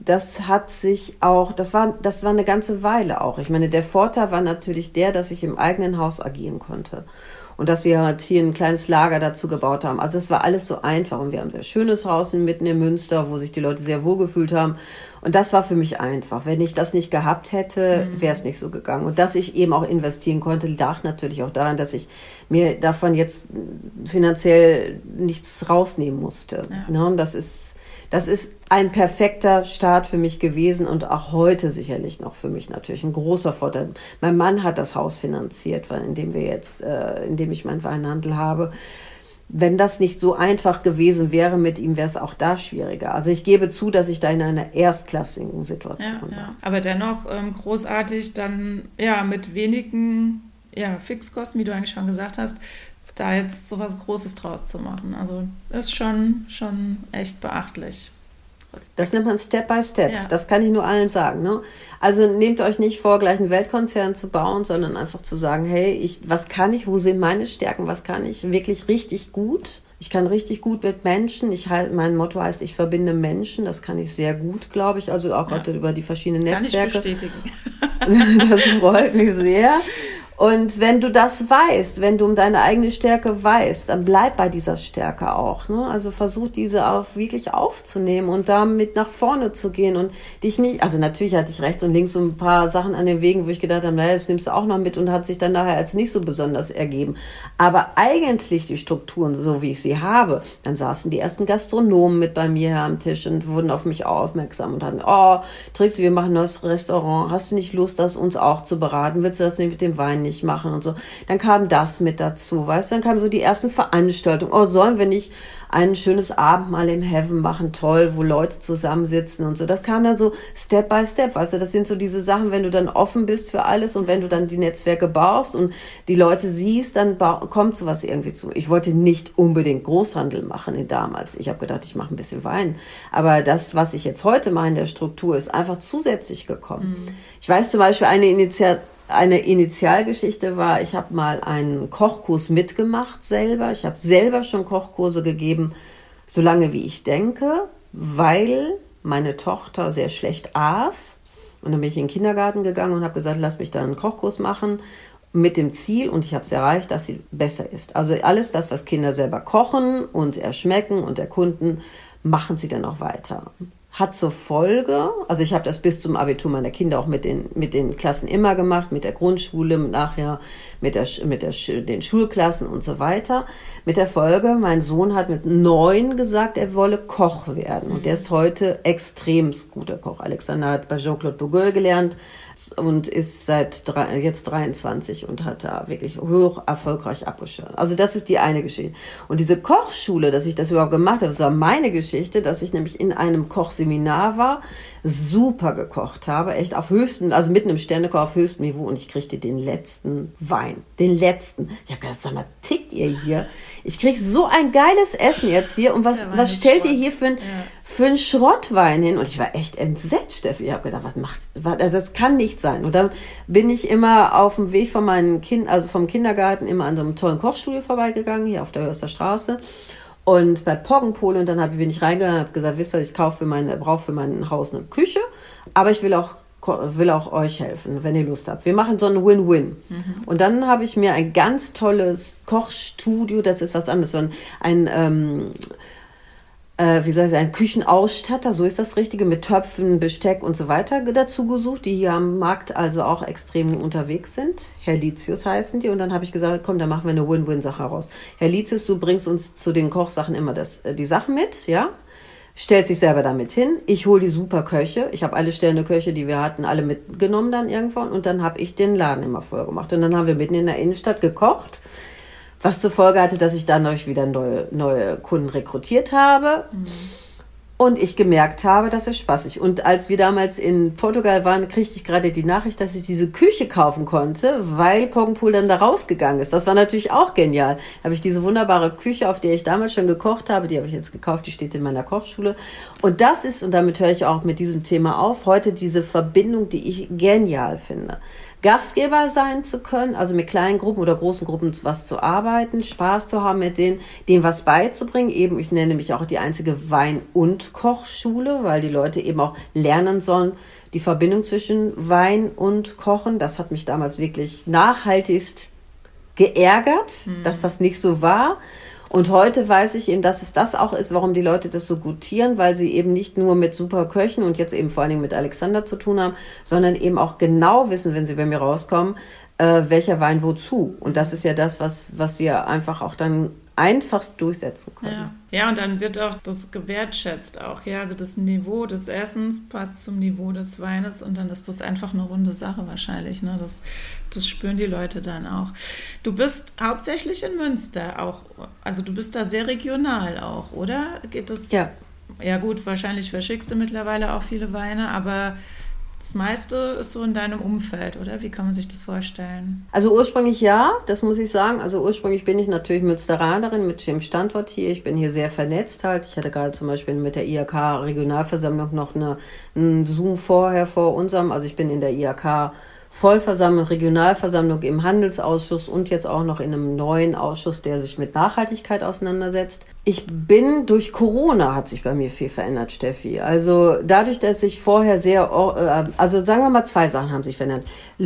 das hat sich auch, das war, das war eine ganze Weile auch. Ich meine, der Vorteil war natürlich der, dass ich im eigenen Haus agieren konnte. Und dass wir halt hier ein kleines Lager dazu gebaut haben. Also es war alles so einfach. Und wir haben ein sehr schönes Haus mitten in Münster, wo sich die Leute sehr wohl gefühlt haben. Und das war für mich einfach. Wenn ich das nicht gehabt hätte, wäre es nicht so gegangen. Und dass ich eben auch investieren konnte, lag natürlich auch daran, dass ich mir davon jetzt finanziell nichts rausnehmen musste. Ja. Ne? Und das ist, das ist ein perfekter Start für mich gewesen und auch heute sicherlich noch für mich natürlich ein großer Vorteil. Mein Mann hat das Haus finanziert, weil indem wir jetzt, äh, indem ich meinen Weinhandel habe. Wenn das nicht so einfach gewesen wäre mit ihm, wäre es auch da schwieriger. Also ich gebe zu, dass ich da in einer erstklassigen Situation ja, war. Ja. Aber dennoch ähm, großartig dann ja mit wenigen ja, Fixkosten, wie du eigentlich schon gesagt hast, da jetzt so was Großes draus zu machen. Also das ist schon, schon echt beachtlich. Respekt. Das nimmt man Step by Step. Ja. Das kann ich nur allen sagen. Ne? Also nehmt euch nicht vor, gleich einen Weltkonzern zu bauen, sondern einfach zu sagen, hey, ich, was kann ich, wo sind meine Stärken, was kann ich wirklich richtig gut? Ich kann richtig gut mit Menschen. Ich halt, mein Motto heißt, ich verbinde Menschen. Das kann ich sehr gut, glaube ich. Also auch ja. heute über die verschiedenen das Netzwerke. Kann ich bestätigen. Das freut mich sehr. Und wenn du das weißt, wenn du um deine eigene Stärke weißt, dann bleib bei dieser Stärke auch. Ne? Also versuch diese auch wirklich aufzunehmen und damit nach vorne zu gehen und dich nicht, also natürlich hatte ich rechts und links so ein paar Sachen an den Wegen, wo ich gedacht habe, naja, das nimmst du auch noch mit und hat sich dann nachher als nicht so besonders ergeben. Aber eigentlich die Strukturen, so wie ich sie habe, dann saßen die ersten Gastronomen mit bei mir am Tisch und wurden auf mich aufmerksam und hatten, oh, Trixi, wir machen ein neues Restaurant, hast du nicht Lust, das uns auch zu beraten? Willst du das nicht mit dem Wein nicht machen und so. Dann kam das mit dazu, weißt du, dann kamen so die ersten Veranstaltungen. Oh, sollen wir nicht ein schönes Abendmahl im Heaven machen, toll, wo Leute zusammensitzen und so. Das kam dann so Step by Step, weißt du, das sind so diese Sachen, wenn du dann offen bist für alles und wenn du dann die Netzwerke baust und die Leute siehst, dann ba- kommt sowas irgendwie zu. Ich wollte nicht unbedingt Großhandel machen in damals. Ich habe gedacht, ich mache ein bisschen Wein. Aber das, was ich jetzt heute mache in der Struktur, ist einfach zusätzlich gekommen. Mhm. Ich weiß zum Beispiel eine Initiative, Eine Initialgeschichte war, ich habe mal einen Kochkurs mitgemacht selber. Ich habe selber schon Kochkurse gegeben, solange wie ich denke, weil meine Tochter sehr schlecht aß. Und dann bin ich in den Kindergarten gegangen und habe gesagt, lass mich da einen Kochkurs machen mit dem Ziel, und ich habe es erreicht, dass sie besser ist. Also alles das, was Kinder selber kochen und erschmecken und erkunden, machen sie dann auch weiter. Hat zur Folge, also ich habe das bis zum Abitur meiner Kinder auch mit den, mit den Klassen immer gemacht, mit der Grundschule, nachher mit, der, mit der, den Schulklassen und so weiter. Mit der Folge, mein Sohn hat mit neun gesagt, er wolle Koch werden. Und der ist heute extremst guter Koch. Alexander hat bei Jean-Claude Bourgueil gelernt und ist seit drei, jetzt dreiundzwanzig und hat da wirklich hoch erfolgreich abgeschlossen. Also das ist die eine Geschichte. Und diese Kochschule, dass ich das überhaupt gemacht habe, das war meine Geschichte, dass ich nämlich in einem Kochseminar war, super gekocht habe, echt auf höchstem, also mitten im Sternekoch auf höchstem Niveau, und ich kriegte den letzten Wein, den letzten. Ich habe gedacht, sag mal, tickt ihr hier? Ich krieg so ein geiles Essen jetzt hier, und was, was stellt ihr hier für ein, ja. für einen Schrottwein hin? Und ich war echt entsetzt, Steffi. Ich habe gedacht, was machst du? Also das kann nicht sein. Und dann bin ich immer auf dem Weg von meinem Kind, also vom Kindergarten, immer an so einem tollen Kochstudio vorbeigegangen, hier auf der Hörster Straße. Und bei Poggenpole, und dann hab, bin ich reingegangen und habe gesagt, wisst ihr, ich kaufe für mein, brauche für mein Haus eine Küche, aber ich will auch, will auch euch helfen, wenn ihr Lust habt. Wir machen so ein Win-Win. Mhm. Und dann habe ich mir ein ganz tolles Kochstudio, das ist was anderes, so ein, ein ähm, äh, wie soll ich sagen, ein Küchenausstatter, so ist das Richtige, mit Töpfen, Besteck und so weiter dazu gesucht, die hier am Markt also auch extrem unterwegs sind. Herr Litius heißen die. Und dann habe ich gesagt, komm, da machen wir eine Win-Win-Sache raus. Herr Litius, du bringst uns zu den Kochsachen immer das, die Sachen mit, ja? Stellt sich selber damit hin. Ich hole die super Köche. Ich habe alle stellende Köche, die wir hatten, alle mitgenommen dann irgendwann. Und dann habe ich den Laden immer voll gemacht. Und dann haben wir mitten in der Innenstadt gekocht. Was zur Folge hatte, dass ich dann euch wieder neue, neue Kunden rekrutiert habe. Mhm. Und ich gemerkt habe, das ist spaßig. Und als wir damals in Portugal waren, kriegte ich gerade die Nachricht, dass ich diese Küche kaufen konnte, weil Poggenpool dann da rausgegangen ist. Das war natürlich auch genial. Da habe ich diese wunderbare Küche, auf der ich damals schon gekocht habe, die habe ich jetzt gekauft, die steht in meiner Kochschule. Und das ist, und damit höre ich auch mit diesem Thema auf, heute diese Verbindung, die ich genial finde. Gastgeber sein zu können, also mit kleinen Gruppen oder großen Gruppen was zu arbeiten, Spaß zu haben mit denen, denen was beizubringen. Eben, ich nenne mich auch die einzige Wein- und Kochschule, weil die Leute eben auch lernen sollen, die Verbindung zwischen Wein und Kochen. Das hat mich damals wirklich nachhaltigst geärgert, mhm. dass das nicht so war. Und heute weiß ich eben, dass es das auch ist, warum die Leute das so gutieren, weil sie eben nicht nur mit super Köchen und jetzt eben vor allen Dingen mit Alexander zu tun haben, sondern eben auch genau wissen, wenn sie bei mir rauskommen, äh, welcher Wein wozu. Und das ist ja das, was, was wir einfach auch dann einfachst durchsetzen können. Ja. ja, und dann wird auch das gewertschätzt auch, ja, also das Niveau des Essens passt zum Niveau des Weines und dann ist das einfach eine runde Sache wahrscheinlich, ne, das, das spüren die Leute dann auch. Du bist hauptsächlich in Münster auch, also du bist da sehr regional auch, oder? Geht das? Ja. Ja gut, wahrscheinlich verschickst du mittlerweile auch viele Weine, aber das meiste ist so in deinem Umfeld, oder? Wie kann man sich das vorstellen? Also ursprünglich ja, das muss ich sagen. Also ursprünglich bin ich natürlich Münsteranerin mit dem Standort hier. Ich bin hier sehr vernetzt halt. Ich hatte gerade zum Beispiel mit der I H K-Regionalversammlung noch eine, einen Zoom vorher vor unserem. Also ich bin in der I H K Vollversammlung, Regionalversammlung im Handelsausschuss und jetzt auch noch in einem neuen Ausschuss, der sich mit Nachhaltigkeit auseinandersetzt. Ich bin, durch Corona hat sich bei mir viel verändert, Steffi. Also dadurch, dass ich vorher sehr, also sagen wir mal, zwei Sachen haben sich verändert.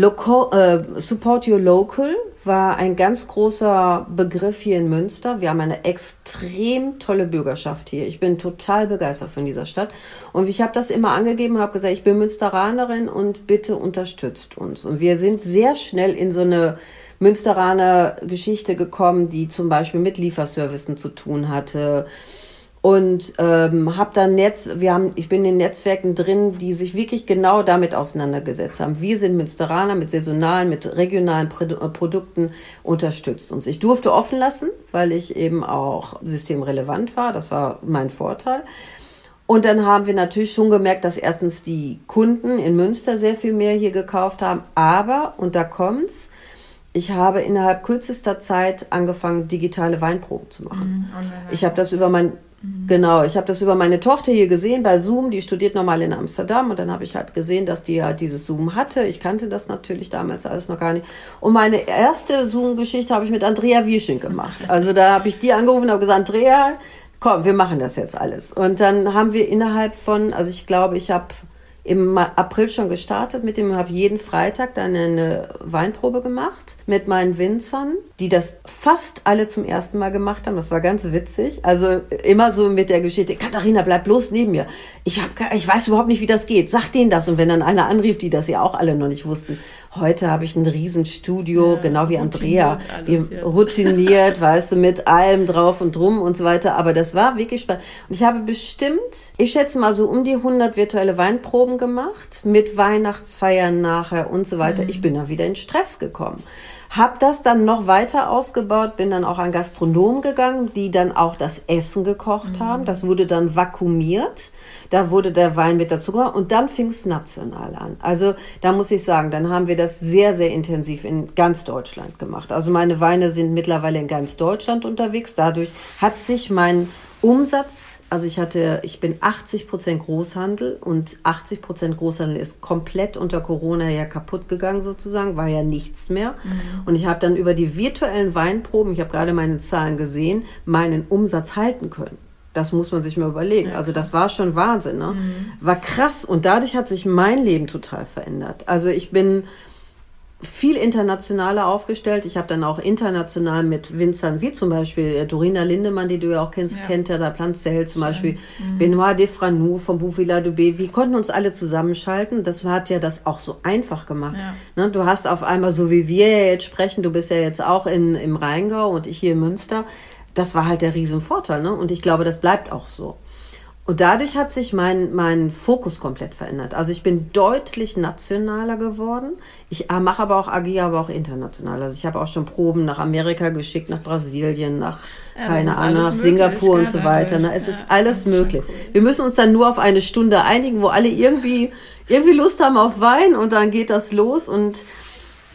Local, äh, Support Your Local war ein ganz großer Begriff hier in Münster. Wir haben eine extrem tolle Bürgerschaft hier. Ich bin total begeistert von dieser Stadt. Und ich habe das immer angegeben, habe gesagt, ich bin Münsteranerin und bitte unterstützt uns. Und wir sind sehr schnell in so eine Münsteraner Geschichte gekommen, die zum Beispiel mit Lieferservicen zu tun hatte. Und ähm, habe dann Netz, wir haben, ich bin in Netzwerken drin, die sich wirklich genau damit auseinandergesetzt haben. Wir sind Münsteraner mit saisonalen, mit regionalen Pro- Produkten, unterstützt uns. Ich durfte offen lassen, weil ich eben auch systemrelevant war. Das war mein Vorteil. Und dann haben wir natürlich schon gemerkt, dass erstens die Kunden in Münster sehr viel mehr hier gekauft haben. Aber, und da kommt's, ich habe innerhalb kürzester Zeit angefangen, digitale Weinproben zu machen. Mhm, ich habe das über mein mhm. genau, ich habe das über meine Tochter hier gesehen bei Zoom. Die studiert normal in Amsterdam und dann habe ich halt gesehen, dass die ja dieses Zoom hatte. Ich kannte das natürlich damals alles noch gar nicht. Und meine erste Zoom-Geschichte habe ich mit Andrea Wiersching gemacht. Also da habe ich die angerufen und habe gesagt, Andrea, komm, wir machen das jetzt alles. Und dann haben wir innerhalb von, also ich glaube, ich habe im April schon gestartet mit dem, habe jeden Freitag dann eine Weinprobe gemacht mit meinen Winzern, die das fast alle zum ersten Mal gemacht haben. Das war ganz witzig. Also immer so mit der Geschichte, Katharina, bleib bloß neben mir. Ich hab, ich weiß überhaupt nicht, wie das geht. Sag denen das. Und wenn dann einer anrief, die das ja auch alle noch nicht wussten. Heute habe ich ein Riesenstudio, ja, genau wie Andrea. Alles, ja. Routiniert, weißt du, mit allem drauf und drum und so weiter. Aber das war wirklich spannend. Und ich habe bestimmt, ich schätze mal so um die hundert virtuelle Weinproben gemacht, mit Weihnachtsfeiern nachher und so weiter. Mhm. Ich bin da wieder in Stress gekommen. Hab das dann noch weiter ausgebaut, bin dann auch an Gastronomen gegangen, die dann auch das Essen gekocht mhm. haben. Das wurde dann vakuumiert. Da wurde der Wein mit dazu gemacht und dann fing es national an. Also da muss ich sagen, dann haben wir das sehr, sehr intensiv in ganz Deutschland gemacht. Also meine Weine sind mittlerweile in ganz Deutschland unterwegs. Dadurch hat sich mein Umsatz, also ich hatte, ich bin achtzig Prozent Großhandel und achtzig Prozent Großhandel ist komplett unter Corona ja kaputt gegangen sozusagen, war ja nichts mehr. Mhm. Und ich habe dann über die virtuellen Weinproben, ich habe gerade meine Zahlen gesehen, meinen Umsatz halten können. Das muss man sich mal überlegen. Ja, also das war schon Wahnsinn, ne? Mhm. War krass und dadurch hat sich mein Leben total verändert. Also ich bin viel internationaler aufgestellt. Ich habe dann auch international mit Winzern, wie zum Beispiel Dorina Lindemann, die du ja auch kennst, ja. kennt ja da Plancel zum Schön. Beispiel, mhm. Benoit Defranou vom Bouffilla du Bé. Wir konnten uns alle zusammenschalten. Das hat ja das auch so einfach gemacht. Ja. Ne, du hast auf einmal, so wie wir ja jetzt sprechen, du bist ja jetzt auch in, im Rheingau und ich hier in Münster. Das war halt der Riesenvorteil, ne? Und ich glaube, das bleibt auch so. Und dadurch hat sich mein, mein Fokus komplett verändert. Also ich bin deutlich nationaler geworden. Ich mache aber auch, agiere aber auch international. Also ich habe auch schon Proben nach Amerika geschickt, nach Brasilien, nach, ja, keine Ahnung, nach Singapur und so weiter. Na, es ja, ist alles möglich. Cool. Wir müssen uns dann nur auf eine Stunde einigen, wo alle irgendwie, irgendwie Lust haben auf Wein und dann geht das los und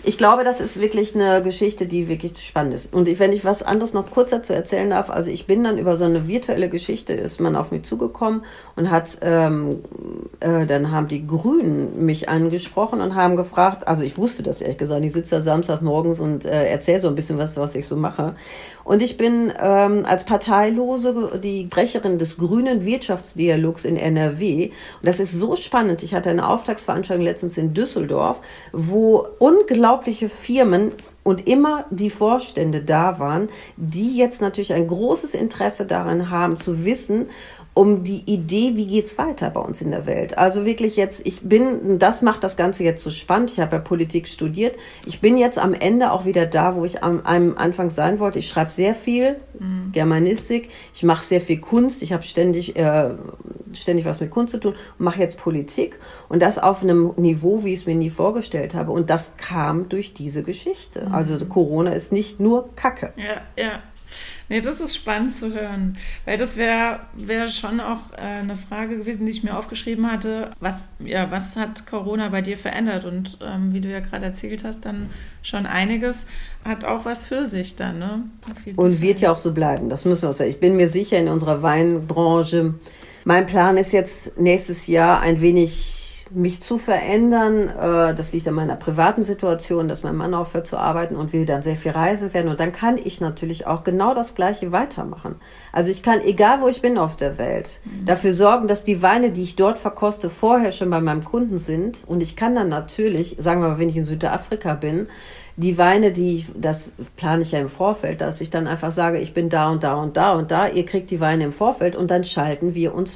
Ich glaube, das ist wirklich eine Geschichte, die wirklich spannend ist. Und wenn ich was anderes noch kurz dazu erzählen darf, also ich bin dann über so eine virtuelle Geschichte, ist man auf mich zugekommen und hat, ähm, äh, dann haben die Grünen mich angesprochen und haben gefragt, also ich wusste das ehrlich gesagt, ich sitze da Samstagmorgens und äh, erzähle so ein bisschen was, was ich so mache. Und ich bin ähm, als Parteilose die Brecherin des grünen Wirtschaftsdialogs in N R W. Und das ist so spannend. Ich hatte eine Auftragsveranstaltung letztens in Düsseldorf, wo unglaubliche Firmen und immer die Vorstände da waren, die jetzt natürlich ein großes Interesse daran haben, zu wissen, um die Idee, wie geht's weiter bei uns in der Welt. Also wirklich jetzt, ich bin, das macht das Ganze jetzt so spannend. Ich habe ja Politik studiert. Ich bin jetzt am Ende auch wieder da, wo ich am, am Anfang sein wollte. Ich schreibe sehr viel mhm. Germanistik. Ich mache sehr viel Kunst. Ich habe ständig, äh, ständig was mit Kunst zu tun und mache jetzt Politik. Und das auf einem Niveau, wie ich es mir nie vorgestellt habe. Und das kam durch diese Geschichte. Mhm. Also Corona ist nicht nur Kacke. Ja, ja. Nee, das ist spannend zu hören, weil das wäre wär schon auch äh, eine Frage gewesen, die ich mir aufgeschrieben hatte. Was, ja, was hat Corona bei dir verändert? Und ähm, wie du ja gerade erzählt hast, dann schon einiges hat auch was für sich dann. Ne? Und wird ja auch so bleiben, das müssen wir auch sagen. Ich bin mir sicher, in unserer Weinbranche, mein Plan ist jetzt nächstes Jahr ein wenig mich zu verändern. Das liegt an meiner privaten Situation, dass mein Mann aufhört zu arbeiten und wir dann sehr viel reisen werden. Und dann kann ich natürlich auch genau das Gleiche weitermachen. Also ich kann, egal wo ich bin auf der Welt, mhm. dafür sorgen, dass die Weine, die ich dort verkoste, vorher schon bei meinem Kunden sind. Und ich kann dann natürlich, sagen wir mal, wenn ich in Südafrika bin, die Weine, die ich, das plane ich ja im Vorfeld, dass ich dann einfach sage, ich bin da und da und da und da, ihr kriegt die Weine im Vorfeld und dann schalten wir uns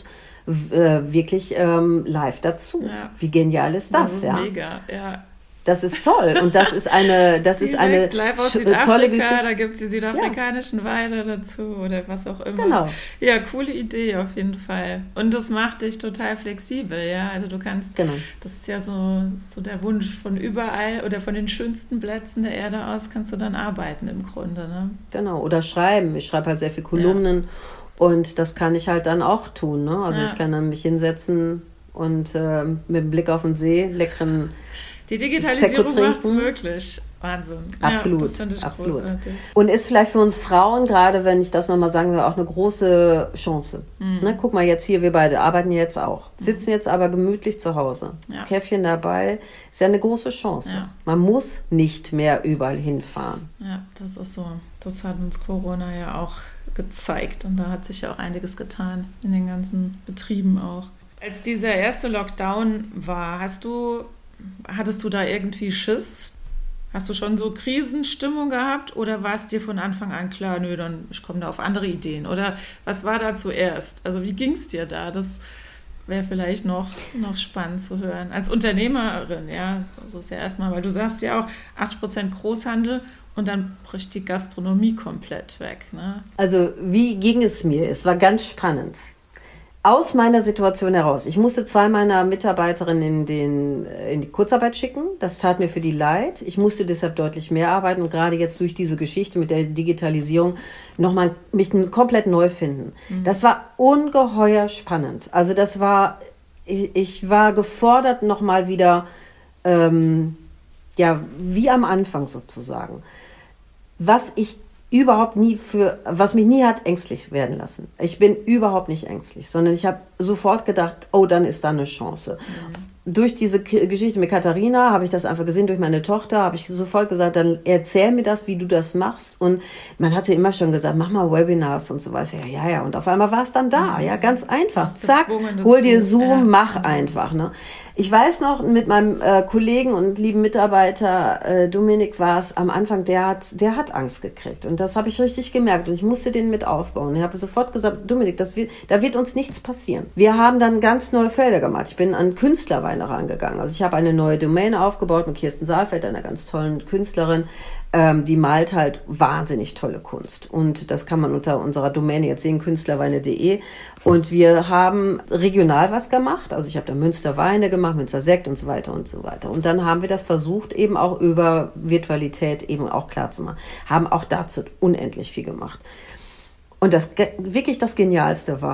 wirklich ähm, live dazu. Ja. Wie genial ist das? Das ist ja? mega, ja. Das ist toll und das ist eine, das ist eine live aus Südafrika, tolle Geschichte. Da gibt es die südafrikanischen ja. Weine dazu oder was auch immer. Genau. Ja, coole Idee auf jeden Fall. Und das macht dich total flexibel, ja. Also du kannst, genau. das ist ja so, so der Wunsch von überall oder von den schönsten Plätzen der Erde aus kannst du dann arbeiten im Grunde, ne? Genau, oder schreiben. Ich schreibe halt sehr viel Kolumnen. Ja. Und das kann ich halt dann auch tun. Ne? Also ja. ich kann dann mich hinsetzen und äh, mit dem Blick auf den See leckeren Die Digitalisierung macht es möglich. Wahnsinn. Absolut. Ja, das finde ich absolut. großartig. Und ist vielleicht für uns Frauen, gerade wenn ich das nochmal sagen will, auch eine große Chance. Mhm. Ne? Guck mal jetzt hier, wir beide arbeiten jetzt auch. Sitzen jetzt aber gemütlich zu Hause. Ja. Käffchen dabei. Ist ja eine große Chance. Ja. Man muss nicht mehr überall hinfahren. Ja, das ist so. Das hat uns Corona ja auch gezeigt und da hat sich ja auch einiges getan in den ganzen Betrieben auch. Als dieser erste Lockdown war, hast du, hattest du da irgendwie Schiss? Hast du schon so Krisenstimmung gehabt oder war es dir von Anfang an klar, nö, dann ich komme da auf andere Ideen? Oder was war da zuerst? Also wie ging es dir da? Das wäre vielleicht noch, noch spannend zu hören. Als Unternehmerin, ja, das ist ja erstmal, weil du sagst ja auch achtzig Prozent Großhandel und dann bricht die Gastronomie komplett weg. Ne? Also wie ging es mir? Es war ganz spannend. Aus meiner Situation heraus. Ich musste zwei meiner Mitarbeiterinnen in, den, in die Kurzarbeit schicken. Das tat mir für die leid. Ich musste deshalb deutlich mehr arbeiten und gerade jetzt durch diese Geschichte mit der Digitalisierung nochmal mich komplett neu finden. Mhm. Das war ungeheuer spannend. Also das war, ich, ich war gefordert nochmal wieder, ähm, ja, wie am Anfang sozusagen. Was ich überhaupt nie für, was mich nie hat ängstlich werden lassen. Ich bin überhaupt nicht ängstlich, sondern ich habe sofort gedacht, oh, dann ist da eine Chance. Mhm. Durch diese K- Geschichte mit Katharina habe ich das einfach gesehen, durch meine Tochter habe ich sofort gesagt, dann erzähl mir das, wie du das machst. Und man hatte immer schon gesagt, mach mal Webinars und so weiter. Ja, ja, ja. Und auf einmal war es dann da. Mhm. Ja, ganz einfach. Zack, hol dir Zoom, ja. mach mhm. einfach. Ne? Ich weiß noch, mit meinem äh, Kollegen und lieben Mitarbeiter äh, Dominik war es am Anfang, der hat, der hat Angst gekriegt. Und das habe ich richtig gemerkt. Und ich musste den mit aufbauen. Ich habe sofort gesagt, Dominik, das wird, da wird uns nichts passieren. Wir haben dann ganz neue Felder gemacht. Ich bin an Künstlerweine rangegangen. Also ich habe eine neue Domain aufgebaut mit Kirsten Saalfeld, einer ganz tollen Künstlerin. Ähm, die malt halt wahnsinnig tolle Kunst. Und das kann man unter unserer Domäne jetzt sehen, künstlerweine punkt de. Und wir haben regional was gemacht. Also ich habe da Münsterweine gemacht, Münstersekt und so weiter und so weiter. Und dann haben wir das versucht, eben auch über Virtualität eben auch klar zu machen. Haben auch dazu unendlich viel gemacht. Und das wirklich das Genialste war,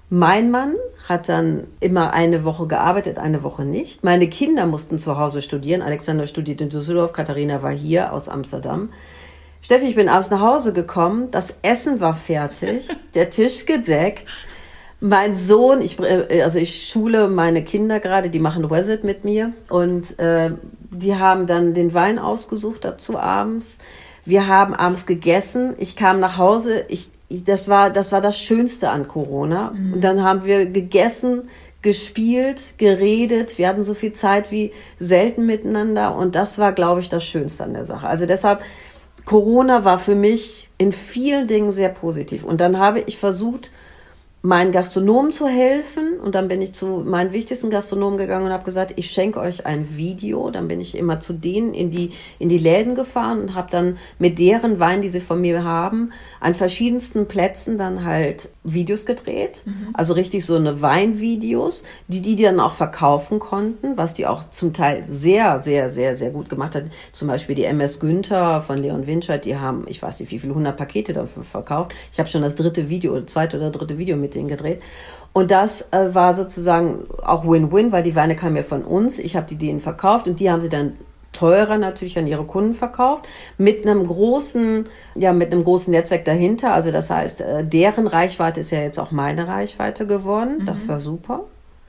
Mein Mann hat dann immer eine Woche gearbeitet, eine Woche nicht. Meine Kinder mussten zu Hause studieren. Alexander studiert in Düsseldorf, Katharina war hier aus Amsterdam. Steffi, ich bin abends nach Hause gekommen, das Essen war fertig, der Tisch gedeckt. Mein Sohn, ich, also ich schule meine Kinder gerade, die machen Reset mit mir und äh, die haben dann den Wein ausgesucht dazu abends. Wir haben abends gegessen, ich kam nach Hause, ich Das war, das war das Schönste an Corona. Mhm. Und dann haben wir gegessen, gespielt, geredet. Wir hatten so viel Zeit wie selten miteinander. Und das war, glaube ich, das Schönste an der Sache. Also deshalb, Corona war für mich in vielen Dingen sehr positiv. Und dann habe ich versucht, meinen Gastronomen zu helfen. Und dann bin ich zu meinen wichtigsten Gastronomen gegangen und habe gesagt, ich schenke euch ein Video. Dann bin ich immer zu denen in die, in die Läden gefahren und habe dann mit deren Wein, die sie von mir haben, an verschiedensten Plätzen dann halt Videos gedreht. Mhm. Also richtig so eine Weinvideos, die die dann auch verkaufen konnten, was die auch zum Teil sehr, sehr, sehr, sehr gut gemacht hat. Zum Beispiel die M S Günther von Leon Winscheid, die haben, ich weiß nicht wie viele, hundert Pakete dafür verkauft. Ich habe schon das dritte Video, oder zweite oder dritte Video mit denen gedreht. Und das äh, war sozusagen auch Win-Win, weil die Weine kamen ja von uns. Ich habe die denen verkauft und die haben sie dann teurer natürlich an ihre Kunden verkauft, mit einem großen, ja, mit einem großen Netzwerk dahinter. Also das heißt, äh, deren Reichweite ist ja jetzt auch meine Reichweite geworden. Mhm. Das war super.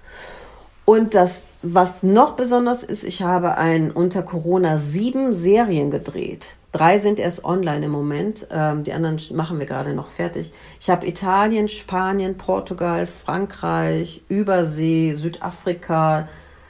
Und das, was noch besonders ist, ich habe ein unter Corona sieben Serien gedreht. Drei sind erst online im Moment, ähm, die anderen machen wir gerade noch fertig. Ich habe Italien, Spanien, Portugal, Frankreich, Übersee, Südafrika,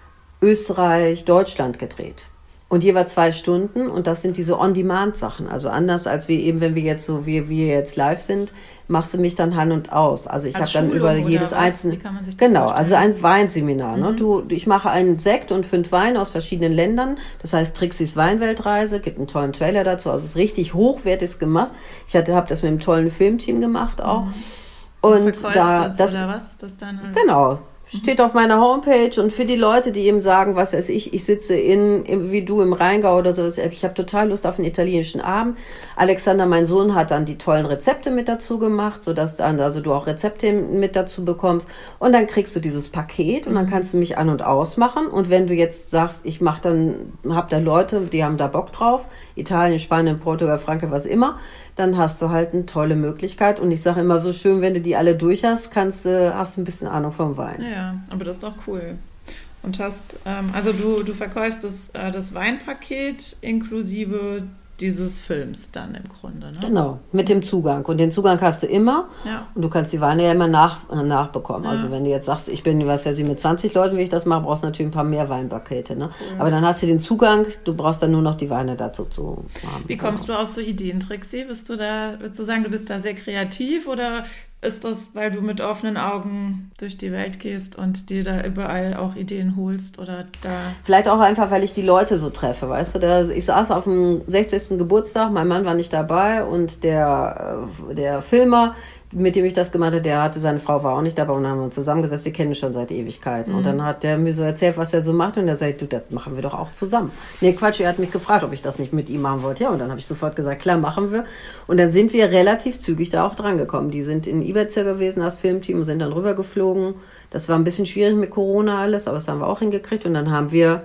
Österreich, Deutschland gedreht. Und jeweils zwei Stunden und das sind diese On-Demand-Sachen. Also anders als wir eben, wenn wir jetzt so, wie wir jetzt live sind, machst du mich dann Hand und aus. Also ich habe dann über jedes einzelne, genau, vorstellen? Also ein Weinseminar. Mhm. Ne? Du, ich mache einen Sekt und fünf Weine aus verschiedenen Ländern. Das heißt Trixis Weinweltreise, gibt einen tollen Trailer dazu. Also es ist richtig hochwertig gemacht. Ich hatte, habe das mit einem tollen Filmteam gemacht auch. Mhm. Und, und da, das, das, oder was ist das dann? Als genau. Steht auf meiner Homepage und für die Leute, die eben sagen, was weiß ich, ich sitze in, wie du im Rheingau oder so, ich habe total Lust auf einen italienischen Abend. Alexander, mein Sohn, hat dann die tollen Rezepte mit dazu gemacht, sodass dann, also du auch Rezepte mit dazu bekommst und dann kriegst du dieses Paket und dann kannst du mich an- und ausmachen und wenn du jetzt sagst, ich mache dann, hab da Leute, die haben da Bock drauf, Italien, Spanien, Portugal, Frankreich, was immer, dann hast du halt eine tolle Möglichkeit. Und ich sage immer so schön, wenn du die alle durch hast, kannst, äh, hast du ein bisschen Ahnung vom Wein. Ja, aber das ist doch cool. Und hast, ähm, also du, du verkaufst das, äh, das Weinpaket inklusive dieses Films dann im Grunde, ne? Genau, mit dem Zugang. Und den Zugang hast du immer. Ja. Und du kannst die Weine ja immer nach, nachbekommen. Ja. Also wenn du jetzt sagst, ich bin, was ja sie mit zwanzig Leuten, wie ich das mache, brauchst du natürlich ein paar mehr Weinpakete. Ne? Cool. Aber dann hast du den Zugang, du brauchst dann nur noch die Weine dazu zu haben. Wie kommst du auf so Ideen, Trixi? Bist du da, würdest du sagen, du bist da sehr kreativ oder ist das, weil du mit offenen Augen durch die Welt gehst und dir da überall auch Ideen holst oder da? Vielleicht auch einfach, weil ich die Leute so treffe, weißt du. Der, ich saß auf dem sechzigsten Geburtstag, mein Mann war nicht dabei und der, der Filmer, mit dem ich das gemacht habe, der hatte, seine Frau war auch nicht dabei und dann haben wir uns zusammengesetzt, wir kennen uns schon seit Ewigkeiten. Mhm. Und dann hat der mir so erzählt, was er so macht und er sagt, du, das machen wir doch auch zusammen. Nee, Quatsch, er hat mich gefragt, ob ich das nicht mit ihm machen wollte. Ja, und dann habe ich sofort gesagt, klar, machen wir. Und dann sind wir relativ zügig da auch dran gekommen. Die sind in Ibiza gewesen als Filmteam und sind dann rübergeflogen. Das war ein bisschen schwierig mit Corona alles, aber das haben wir auch hingekriegt und dann haben wir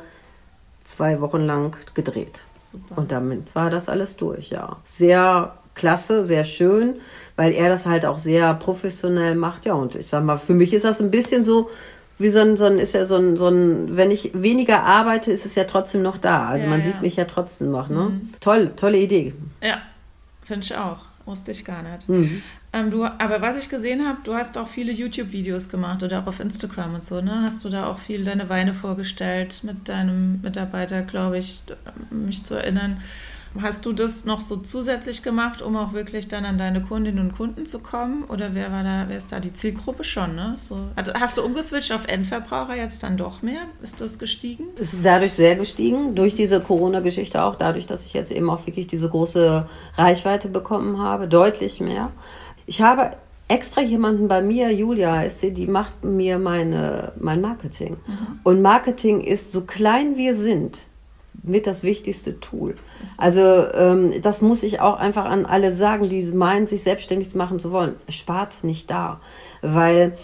zwei Wochen lang gedreht. Super. Und damit war das alles durch, ja. Sehr klasse, sehr schön, weil er das halt auch sehr professionell macht. Ja, und ich sag mal, für mich ist das ein bisschen so, wie so ein, so ein ist ja so ein, so ein, wenn ich weniger arbeite, ist es ja trotzdem noch da. Also ja, man ja. sieht mich ja trotzdem noch, ne? Mhm. Toll, tolle Idee. Ja, finde ich auch. Wusste ich gar nicht. Mhm. Ähm, du, aber was ich gesehen habe, du hast auch viele YouTube-Videos gemacht oder auch auf Instagram und so, ne? Hast du da auch viel deine Weine vorgestellt mit deinem Mitarbeiter, glaube ich, mich zu erinnern. Hast du das noch so zusätzlich gemacht, um auch wirklich dann an deine Kundinnen und Kunden zu kommen? Oder wer war da, wer ist da die Zielgruppe schon, ne? So, hast du umgeswitcht auf Endverbraucher jetzt dann doch mehr? Ist das gestiegen? Ist dadurch sehr gestiegen, durch diese Corona-Geschichte auch, dadurch, dass ich jetzt eben auch wirklich diese große Reichweite bekommen habe, deutlich mehr. Ich habe extra jemanden bei mir, Julia heißt sie, die macht mir meine, mein Marketing. Mhm. Und Marketing ist, so klein wir sind, mit das wichtigste Tool. Also ähm, das muss ich auch einfach an alle sagen, die meinen, sich selbstständig machen zu wollen. Spart nicht da, weil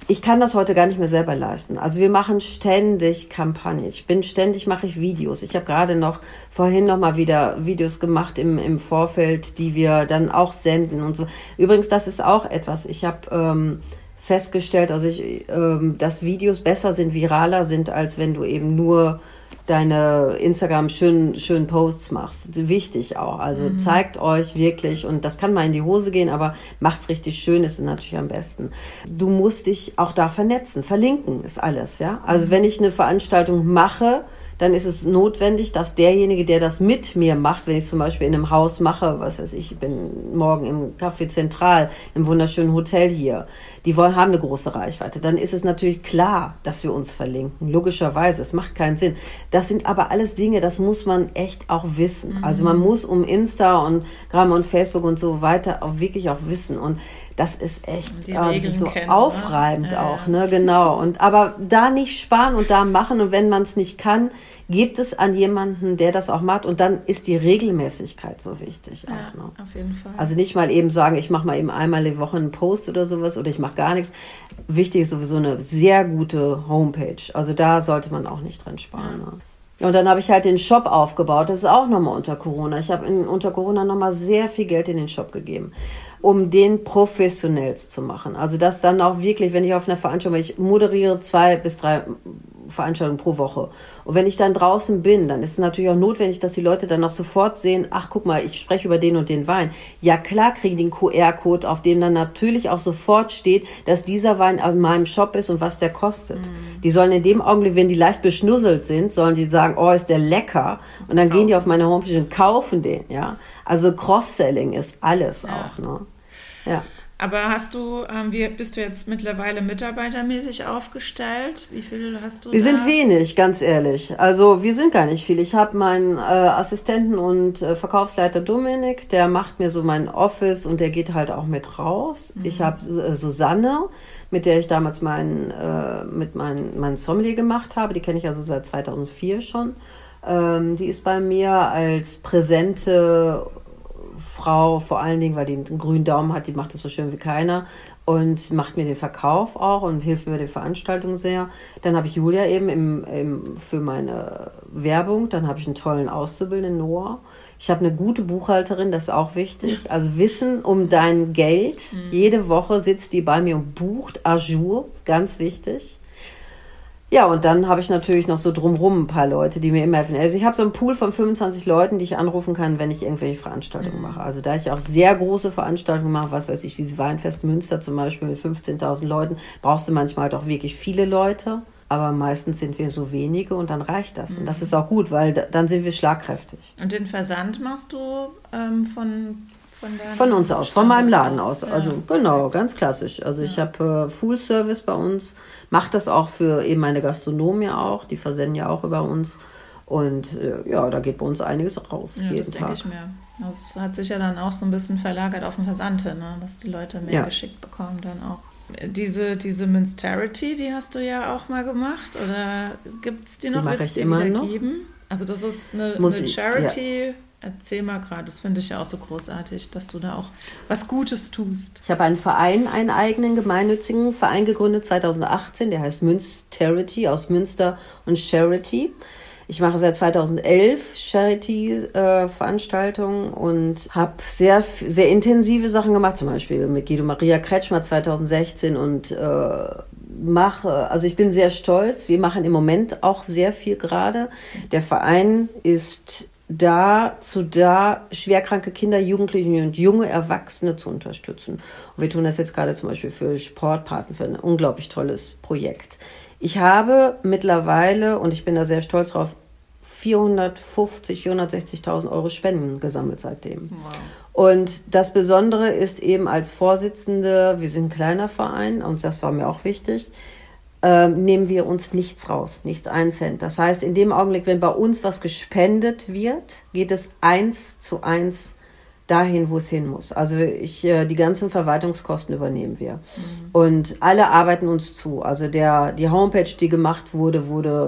Ich kann das heute gar nicht mehr selber leisten. Also wir machen ständig Kampagnen. Ich bin ständig, mache ich Videos. Ich habe gerade noch vorhin noch mal wieder Videos gemacht im, im Vorfeld, die wir dann auch senden und so. Übrigens, das ist auch etwas. Ich habe ähm, festgestellt, also ich, ähm, dass Videos besser sind, viraler sind, als wenn du eben nur deine Instagram schönen schönen Posts machst. Wichtig auch. Also mhm. zeigt euch wirklich, und das kann mal in die Hose gehen, aber macht's richtig schön, ist natürlich am besten. Du musst dich auch da vernetzen, verlinken ist alles, ja. Also mhm. wenn ich eine Veranstaltung mache, dann ist es notwendig, dass derjenige, der das mit mir macht, wenn ich zum Beispiel in einem Haus mache, was weiß ich, ich bin morgen im Café Zentral, einem wunderschönen Hotel hier, die wollen, haben eine große Reichweite, dann ist es natürlich klar, dass wir uns verlinken. Logischerweise, es macht keinen Sinn. Das sind aber alles Dinge, das muss man echt auch wissen. Mhm. Also man muss um Insta und Gram und Facebook und so weiter auch wirklich auch wissen. Und das ist echt äh, das ist so kennen, aufreibend ja, auch, ne, genau. Und aber da nicht sparen und da machen, und wenn man es nicht kann, gibt es an jemanden, der das auch macht, und dann ist die Regelmäßigkeit so wichtig. Ja, auch, ne? Auf jeden Fall. Also nicht mal eben sagen, ich mache mal eben einmal die Woche einen Post oder sowas oder ich mache gar nichts. Wichtig ist sowieso eine sehr gute Homepage. Also da sollte man auch nicht dran sparen. Ja. Ne? Und dann habe ich halt den Shop aufgebaut. Das ist auch nochmal unter Corona. Ich habe in, unter Corona nochmal sehr viel Geld in den Shop gegeben, um den professionell zu machen. Also das dann auch wirklich, wenn ich auf einer Veranstaltung, ich moderiere zwei bis drei Veranstaltungen pro Woche. Und wenn ich dann draußen bin, dann ist es natürlich auch notwendig, dass die Leute dann auch sofort sehen, ach guck mal, ich spreche über den und den Wein. Ja klar kriegen die einen Q R-Code, auf dem dann natürlich auch sofort steht, dass dieser Wein in meinem Shop ist und was der kostet. Mhm. Die sollen in dem Augenblick, wenn die leicht beschnusselt sind, sollen die sagen, oh, ist der lecker. Und dann kaufen. Gehen die auf meine Homepage und kaufen den. Ja, also Cross-Selling ist alles ja. auch. Ne? Ja. Aber hast du, ähm, wie bist du jetzt mittlerweile mitarbeitermäßig aufgestellt? Wie viele hast du Wir da? sind wenig, ganz ehrlich. Also wir sind gar nicht viel. Ich habe meinen äh, Assistenten und äh, Verkaufsleiter Dominik, der macht mir so mein Office und der geht halt auch mit raus. Mhm. Ich habe äh, Susanne, mit der ich damals mein, äh, mit mein, mein Sommelier gemacht habe. Die kenne ich also seit zweitausendvier schon. Ähm, die ist bei mir als präsente Frau, vor allen Dingen, weil die einen grünen Daumen hat, die macht das so schön wie keiner und macht mir den Verkauf auch und hilft mir bei den Veranstaltungen sehr. Dann habe ich Julia eben im, im, für meine Werbung, dann habe ich einen tollen Auszubildenden, Noah. Ich habe eine gute Buchhalterin, das ist auch wichtig. Also Wissen um dein Geld. Mhm. Jede Woche sitzt die bei mir und bucht à jour, ganz wichtig. Ja, und dann habe ich natürlich noch so drumrum ein paar Leute, die mir immer helfen. Also ich habe so einen Pool von fünfundzwanzig Leuten, die ich anrufen kann, wenn ich irgendwelche Veranstaltungen mache. Also da ich auch sehr große Veranstaltungen mache, was weiß ich, wie das Weinfest Münster zum Beispiel mit fünfzehntausend Leuten, brauchst du manchmal halt auch wirklich viele Leute. Aber meistens sind wir so wenige und dann reicht das. Und das ist auch gut, weil da, dann sind wir schlagkräftig. Und den Versand machst du ähm, von... Von, von uns aus, von meinem Laden aus. aus. Also ja. Genau, ganz klassisch. Also ja. Ich habe äh, Full Service bei uns, mache das auch für eben meine Gastronomen ja auch, die versenden ja auch über uns. Und äh, ja, da geht bei uns einiges raus. Ja, jeden das denke ich mir. Das hat sich ja dann auch so ein bisschen verlagert auf den Versand hin, ne? Dass die Leute mehr ja. geschickt bekommen dann auch. Diese, diese Münsterity, die hast du ja auch mal gemacht, oder gibt es die noch? Die mache ich immer noch. Geben? Also das ist eine, eine Charity... Ja. Erzähl mal gerade, das finde ich ja auch so großartig, dass du da auch was Gutes tust. Ich habe einen Verein, einen eigenen gemeinnützigen Verein gegründet, zweitausendachtzehn, der heißt Münsterity, aus Münster und Charity. Ich mache seit zweitausendelf Charity-Veranstaltungen äh, und habe sehr, sehr intensive Sachen gemacht, zum Beispiel mit Guido Maria Kretschmer zweitausendsechzehn und äh, mache, also ich bin sehr stolz, wir machen im Moment auch sehr viel gerade. Der Verein ist dazu da, schwerkranke Kinder, Jugendliche und junge Erwachsene zu unterstützen. Und wir tun das jetzt gerade zum Beispiel für Sportpaten, für ein unglaublich tolles Projekt. Ich habe mittlerweile, und ich bin da sehr stolz drauf, vierhundertfünfzig, vierhundertsechzigtausend Euro Spenden gesammelt seitdem. Wow. Und das Besondere ist eben als Vorsitzende, wir sind ein kleiner Verein, und das war mir auch wichtig, äh, nehmen wir uns nichts raus, nichts einen Cent. Das heißt, in dem Augenblick, wenn bei uns was gespendet wird, geht es eins zu eins dahin, wo es hin muss. Also ich, äh, die ganzen Verwaltungskosten übernehmen wir. Mhm. Und alle arbeiten uns zu. Also der, die Homepage, die gemacht wurde, wurde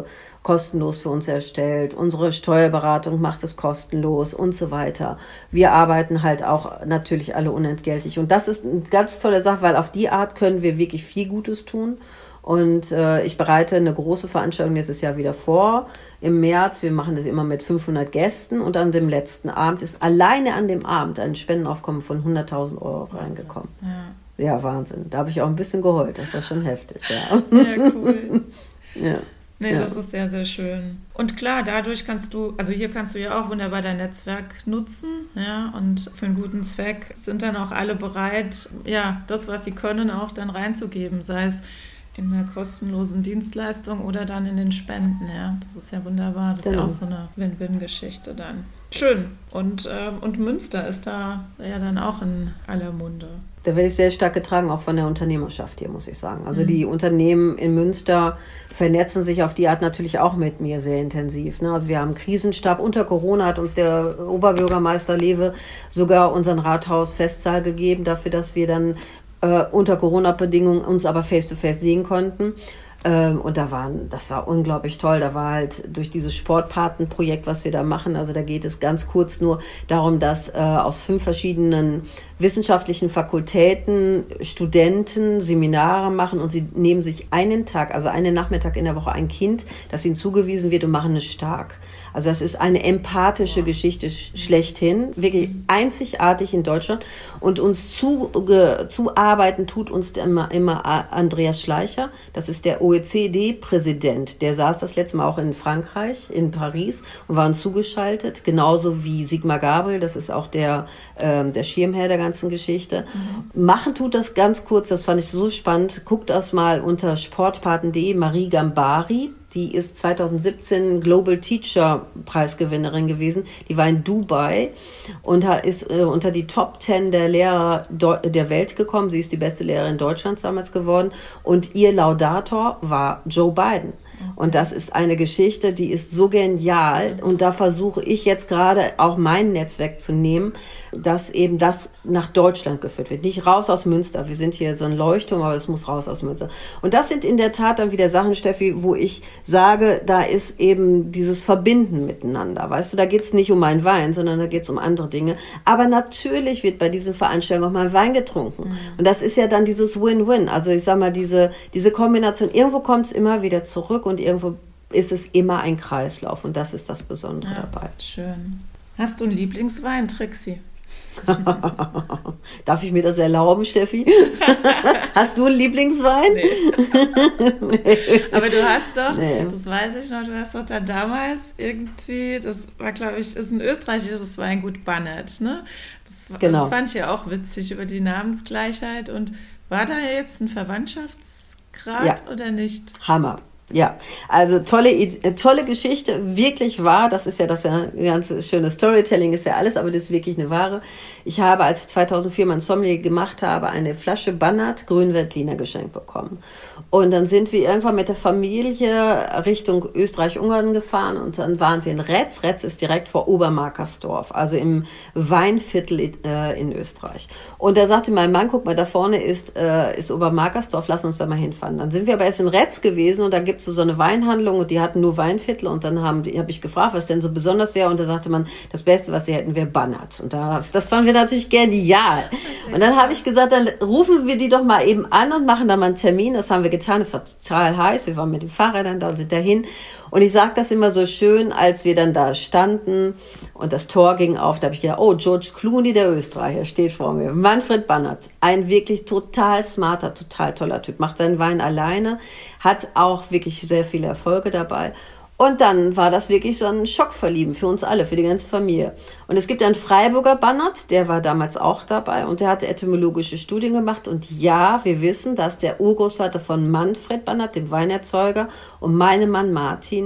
kostenlos für uns erstellt. Unsere Steuerberatung macht es kostenlos und so weiter. Wir arbeiten halt auch natürlich alle unentgeltlich. Und das ist eine ganz tolle Sache, weil auf die Art können wir wirklich viel Gutes tun. Und äh, ich bereite eine große Veranstaltung nächstes Jahr wieder vor, im März. Wir machen das immer mit fünfhundert Gästen. Und an dem letzten Abend ist alleine an dem Abend ein Spendenaufkommen von hunderttausend Euro reingekommen. Ja. Ja, Wahnsinn. Da habe ich auch ein bisschen geheult. Das war schon heftig. Ja, ja cool. Ja. Nee, ja. Das ist sehr, sehr schön. Und klar, dadurch kannst du, also hier kannst du ja auch wunderbar dein Netzwerk nutzen, ja, und für einen guten Zweck sind dann auch alle bereit, ja, das, was sie können, auch dann reinzugeben, sei es in einer kostenlosen Dienstleistung oder dann in den Spenden, ja. Das ist ja wunderbar. Das Genau. ist ja auch so eine Win-Win-Geschichte dann. Schön. Und, ähm, und Münster ist da ja dann auch in aller Munde. Da werde ich sehr stark getragen, auch von der Unternehmerschaft hier, muss ich sagen. Also mhm. die Unternehmen in Münster vernetzen sich auf die Art natürlich auch mit mir sehr intensiv. Ne? Also wir haben einen Krisenstab. Unter Corona hat uns der Oberbürgermeister Lewe sogar unseren Rathaus-Festsaal gegeben, dafür, dass wir dann äh, unter Corona-Bedingungen uns aber face-to-face sehen konnten. Ähm, und da waren, das war unglaublich toll. Da war halt durch dieses Sportpatenprojekt, was wir da machen, also da geht es ganz kurz nur darum, dass äh, aus fünf verschiedenen wissenschaftlichen Fakultäten Studenten Seminare machen und sie nehmen sich einen Tag, also einen Nachmittag in der Woche ein Kind, das ihnen zugewiesen wird und machen es stark. Also das ist eine empathische Geschichte schlechthin, wirklich einzigartig in Deutschland. Und uns zu, ge, zuarbeiten tut uns immer, immer Andreas Schleicher. Das ist der O E C D-Präsident. Der saß das letzte Mal auch in Frankreich, in Paris und war uns zugeschaltet. Genauso wie Sigmar Gabriel, das ist auch der, ähm, der Schirmherr der ganzen Geschichte. Mhm. Machen tut das ganz kurz, das fand ich so spannend. Guckt das mal unter sportpaten punkt de, Marie Gambari. Die ist zwanzig siebzehn Global Teacher Preisgewinnerin gewesen. Die war in Dubai und ist äh, unter die Top zehn der Lehrer der Welt gekommen. Sie ist die beste Lehrerin Deutschlands damals geworden. Und ihr Laudator war Joe Biden. Und das ist eine Geschichte, die ist so genial. Und da versuche ich jetzt gerade auch mein Netzwerk zu nehmen, dass eben das nach Deutschland geführt wird. Nicht raus aus Münster. Wir sind hier so ein Leuchtturm, aber es muss raus aus Münster. Und das sind in der Tat dann wieder Sachen, Steffi, wo ich sage, da ist eben dieses Verbinden miteinander. Weißt du, da geht es nicht um meinen Wein, sondern da geht es um andere Dinge. Aber natürlich wird bei diesen Veranstaltungen auch mal Wein getrunken. Mhm. Und das ist ja dann dieses Win-Win. Also ich sag mal, diese, diese Kombination, irgendwo kommt es immer wieder zurück und irgendwo ist es immer ein Kreislauf. Und das ist das Besondere ja, dabei. Schön. Hast du einen Lieblingswein, Trixi? Darf ich mir das erlauben, Steffi? Hast du einen Lieblingswein? Nee. nee. Aber du hast doch, nee. das weiß ich noch, du hast doch da damals irgendwie, das war, glaube ich, ist ein österreichisches Weingut Bannert, ne? Das, genau. das fand ich ja auch witzig über die Namensgleichheit. Und war da jetzt ein Verwandtschaftsgrad ja. oder nicht? Hammer. Ja, also tolle, tolle Geschichte, wirklich wahr, das ist ja das ja ganz schöne Storytelling, ist ja alles, aber das ist wirklich eine wahre. Ich habe, als ich zweitausendvier mein Sommelier gemacht habe, eine Flasche Bannert Grünveltliner geschenkt bekommen. Und dann sind wir irgendwann mit der Familie Richtung Österreich-Ungarn gefahren und dann waren wir in Retz. Retz ist direkt vor Obermarkersdorf, also im Weinviertel äh, in Österreich. Und da sagte mein Mann, guck mal, da vorne ist, äh, ist Obermarkersdorf, lass uns da mal hinfahren. Dann sind wir aber erst in Retz gewesen und da gibt es so eine Weinhandlung und die hatten nur Weinviertel und dann haben die, habe ich gefragt, was denn so besonders wäre und da sagte man, das Beste, was sie hätten, wäre Bannert. Und da, das fanden wir natürlich genial. Und dann habe ich gesagt, dann rufen wir die doch mal eben an und machen da mal einen Termin. Das haben wir getan, es war total heiß, wir waren mit den Fahrrädern da und sind dahin. Und ich sage das immer so schön, als wir dann da standen und das Tor ging auf, da habe ich gedacht, oh, George Clooney, der Österreicher, steht vor mir. Manfred Bannert, ein wirklich total smarter, total toller Typ, macht seinen Wein alleine, hat auch wirklich sehr viele Erfolge dabei. Und dann war das wirklich so ein Schockverlieben für uns alle, für die ganze Familie. Und es gibt einen Freiburger Bannert, der war damals auch dabei und der hatte etymologische Studien gemacht. Und ja, wir wissen, dass der Urgroßvater von Manfred Bannert, dem Weinerzeuger, und meinem Mann Martin,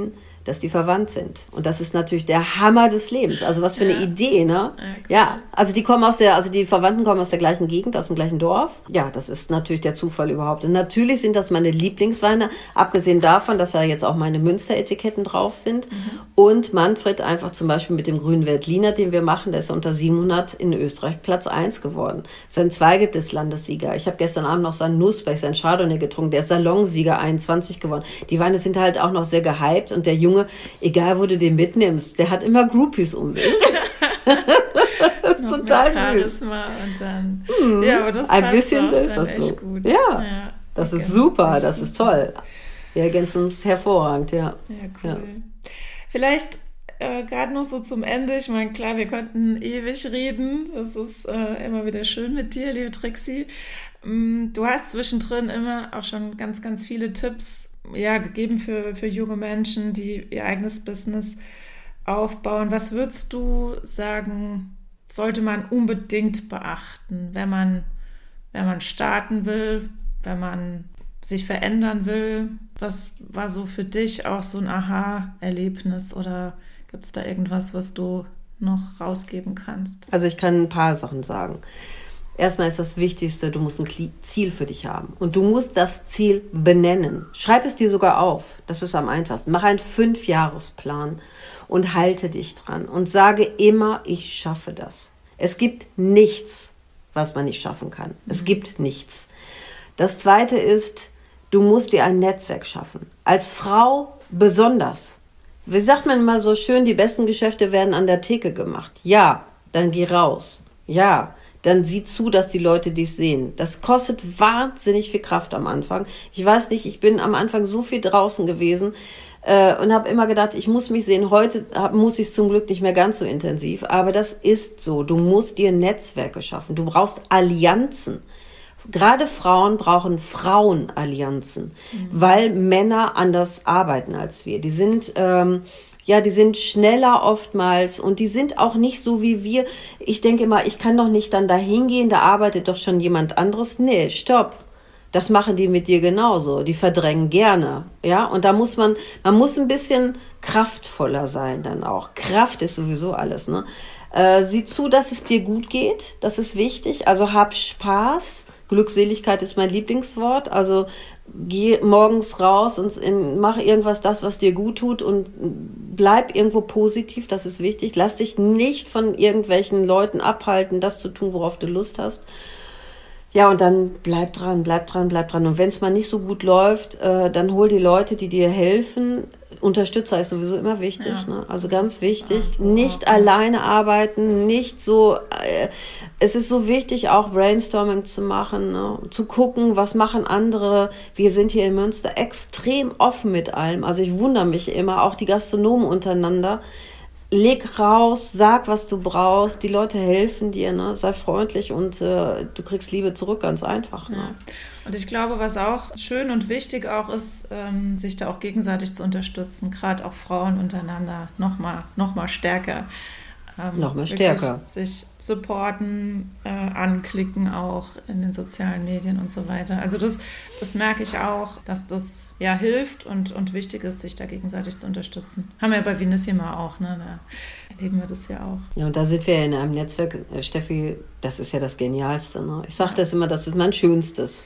dass die verwandt sind. Und das ist natürlich der Hammer des Lebens. Also was für eine ja. Idee, ne? Ja, cool. ja, also die kommen aus der, also die Verwandten kommen aus der gleichen Gegend, aus dem gleichen Dorf. Ja, das ist natürlich der Zufall überhaupt. Und natürlich sind das meine Lieblingsweine, abgesehen davon, dass da jetzt auch meine Münster-Etiketten drauf sind. Mhm. Und Manfred einfach zum Beispiel mit dem grünen Veltliner, den wir machen, der ist unter siebenhundert in Österreich Platz eins geworden. Sein Zweige des Landessieger. Ich habe gestern Abend noch seinen Nussberg, seinen Chardonnay getrunken, der ist Salonsieger einundzwanzig geworden. Die Weine sind halt auch noch sehr gehypt und der Junge, egal wo du den mitnimmst, der hat immer Groupies um sich. Das ist noch total süß. Und dann, hm, ja, aber das ein passt bisschen auch ist dann das echt so. gut. Ja, ja das ist super, das ist toll. Wir ergänzen uns hervorragend, ja. Ja, cool. Ja. Vielleicht äh, gerade noch so zum Ende. Ich meine, klar, wir könnten ewig reden. Das ist äh, immer wieder schön mit dir, liebe Trixi. Du hast zwischendrin immer auch schon ganz, ganz viele Tipps ja, gegeben für, für junge Menschen, die ihr eigenes Business aufbauen. Was würdest du sagen, sollte man unbedingt beachten, wenn man, wenn man starten will, wenn man sich verändern will? Was war so für dich auch so ein Aha-Erlebnis oder gibt es da irgendwas, was du noch rausgeben kannst? Also ich kann ein paar Sachen sagen. Erstmal ist das Wichtigste, du musst ein Ziel für dich haben. Und du musst das Ziel benennen. Schreib es dir sogar auf. Das ist am einfachsten. Mach einen Fünfjahresplan und halte dich dran. Und sage immer, ich schaffe das. Es gibt nichts, was man nicht schaffen kann. Es gibt nichts. Das Zweite ist, du musst dir ein Netzwerk schaffen. Als Frau besonders. Wie sagt man immer so schön, die besten Geschäfte werden an der Theke gemacht. Ja, dann geh raus. Ja, dann sieh zu, dass die Leute dich sehen. Das kostet wahnsinnig viel Kraft am Anfang. Ich weiß nicht, ich bin am Anfang so viel draußen gewesen äh, und habe immer gedacht, ich muss mich sehen. Heute hab, muss ich es zum Glück nicht mehr ganz so intensiv. Aber das ist so. Du musst dir Netzwerke schaffen. Du brauchst Allianzen. Gerade Frauen brauchen Frauenallianzen, mhm. weil Männer anders arbeiten als wir. Die sind... Ähm, Ja, die sind schneller oftmals und die sind auch nicht so wie wir. Ich denke immer, ich kann doch nicht dann da hingehen, da arbeitet doch schon jemand anderes. Nee, stopp. Das machen die mit dir genauso. Die verdrängen gerne. Ja, und da muss man, man muss ein bisschen kraftvoller sein dann auch. Kraft ist sowieso alles, ne? Äh, sieh zu, dass es dir gut geht. Das ist wichtig. Also hab Spaß. Glückseligkeit ist mein Lieblingswort. Also geh morgens raus und in, mach irgendwas, das, was dir gut tut und bleib irgendwo positiv, das ist wichtig. Lass dich nicht von irgendwelchen Leuten abhalten, das zu tun, worauf du Lust hast. Ja, und dann bleib dran, bleib dran, bleib dran. Und wenn es mal nicht so gut läuft, äh, dann hol die Leute, die dir helfen. Unterstützer ist sowieso immer wichtig, ja, ne? Also ganz wichtig. Nicht auch. Alleine arbeiten, nicht so, äh, es ist so wichtig, auch Brainstorming zu machen, ne? Zu gucken, was machen andere. Wir sind hier in Münster extrem offen mit allem. Also ich wundere mich immer, auch die Gastronomen untereinander. Leg raus, sag, was du brauchst, die Leute helfen dir, ne? Sei freundlich und äh, du kriegst Liebe zurück, ganz einfach. Ne? Ja. Und ich glaube, was auch schön und wichtig auch ist, ähm, sich da auch gegenseitig zu unterstützen, gerade auch Frauen untereinander noch mal, noch mal stärker. Ähm, noch mal stärker. Sich supporten, äh, anklicken auch in den sozialen Medien und so weiter. Also das, das merke ich auch, dass das ja hilft und, und wichtig ist, sich da gegenseitig zu unterstützen. Haben wir ja bei Vinissima auch, ne? Da erleben wir das ja auch. Ja, und da sind wir ja in einem Netzwerk, Steffi, das ist ja das Genialste, ne? Ich sage ja. das immer, das ist mein Schönstes.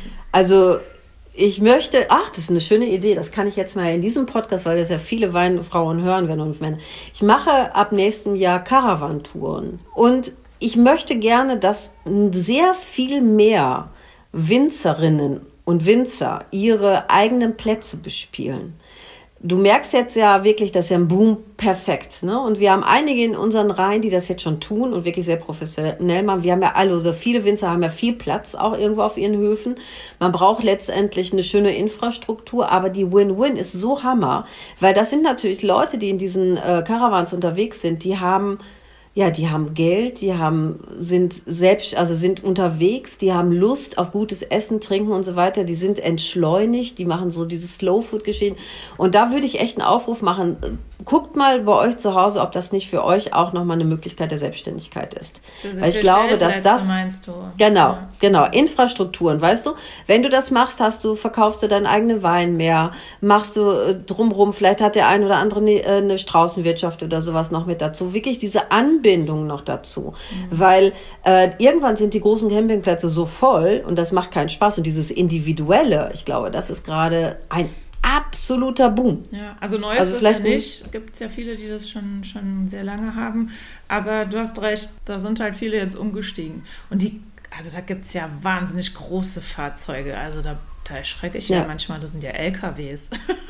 Also ich möchte, ach, das ist eine schöne Idee, das kann ich jetzt mal in diesem Podcast, weil das ja viele Weinfrauen hören werden und Männer. Ich mache ab nächstem Jahr Caravan-Touren und ich möchte gerne, dass sehr viel mehr Winzerinnen und Winzer ihre eigenen Plätze bespielen. Du merkst jetzt ja wirklich, das ist ja ein Boom, perfekt, ne? Und wir haben einige in unseren Reihen, die das jetzt schon tun und wirklich sehr professionell machen. Wir haben ja alle, so viele Winzer haben ja viel Platz auch irgendwo auf ihren Höfen. Man braucht letztendlich eine schöne Infrastruktur, aber die Win-Win ist so Hammer, weil das sind natürlich Leute, die in diesen äh, Caravans unterwegs sind, die haben ja, die haben Geld, die haben, sind selbst, also sind unterwegs, die haben Lust auf gutes Essen, Trinken und so weiter, die sind entschleunigt, die machen so dieses Slow-Food-Geschehen. Und da würde ich echt einen Aufruf machen, guckt mal bei euch zu Hause, ob das nicht für euch auch nochmal eine Möglichkeit der Selbstständigkeit ist. Für, Weil ich für glaube, dass das, meinst du? Genau, ja. genau, Infrastrukturen, weißt du, wenn du das machst, hast du, verkaufst du deinen eigenen Wein mehr, machst du äh, drumrum, vielleicht hat der ein oder andere eine, äh, eine Straußenwirtschaft oder sowas noch mit dazu, wirklich diese Anbindung noch dazu, mhm. weil äh, irgendwann sind die großen Campingplätze so voll und das macht keinen Spaß und dieses Individuelle, ich glaube, das ist gerade ein absoluter Boom. Ja, also neu ist also das ja nicht. Gibt es ja viele, die das schon, schon sehr lange haben. Aber du hast recht, da sind halt viele jetzt umgestiegen. Und die, also da gibt es ja wahnsinnig große Fahrzeuge. Also da, da erschrecke ich ja. ja manchmal, das sind ja L K Ws.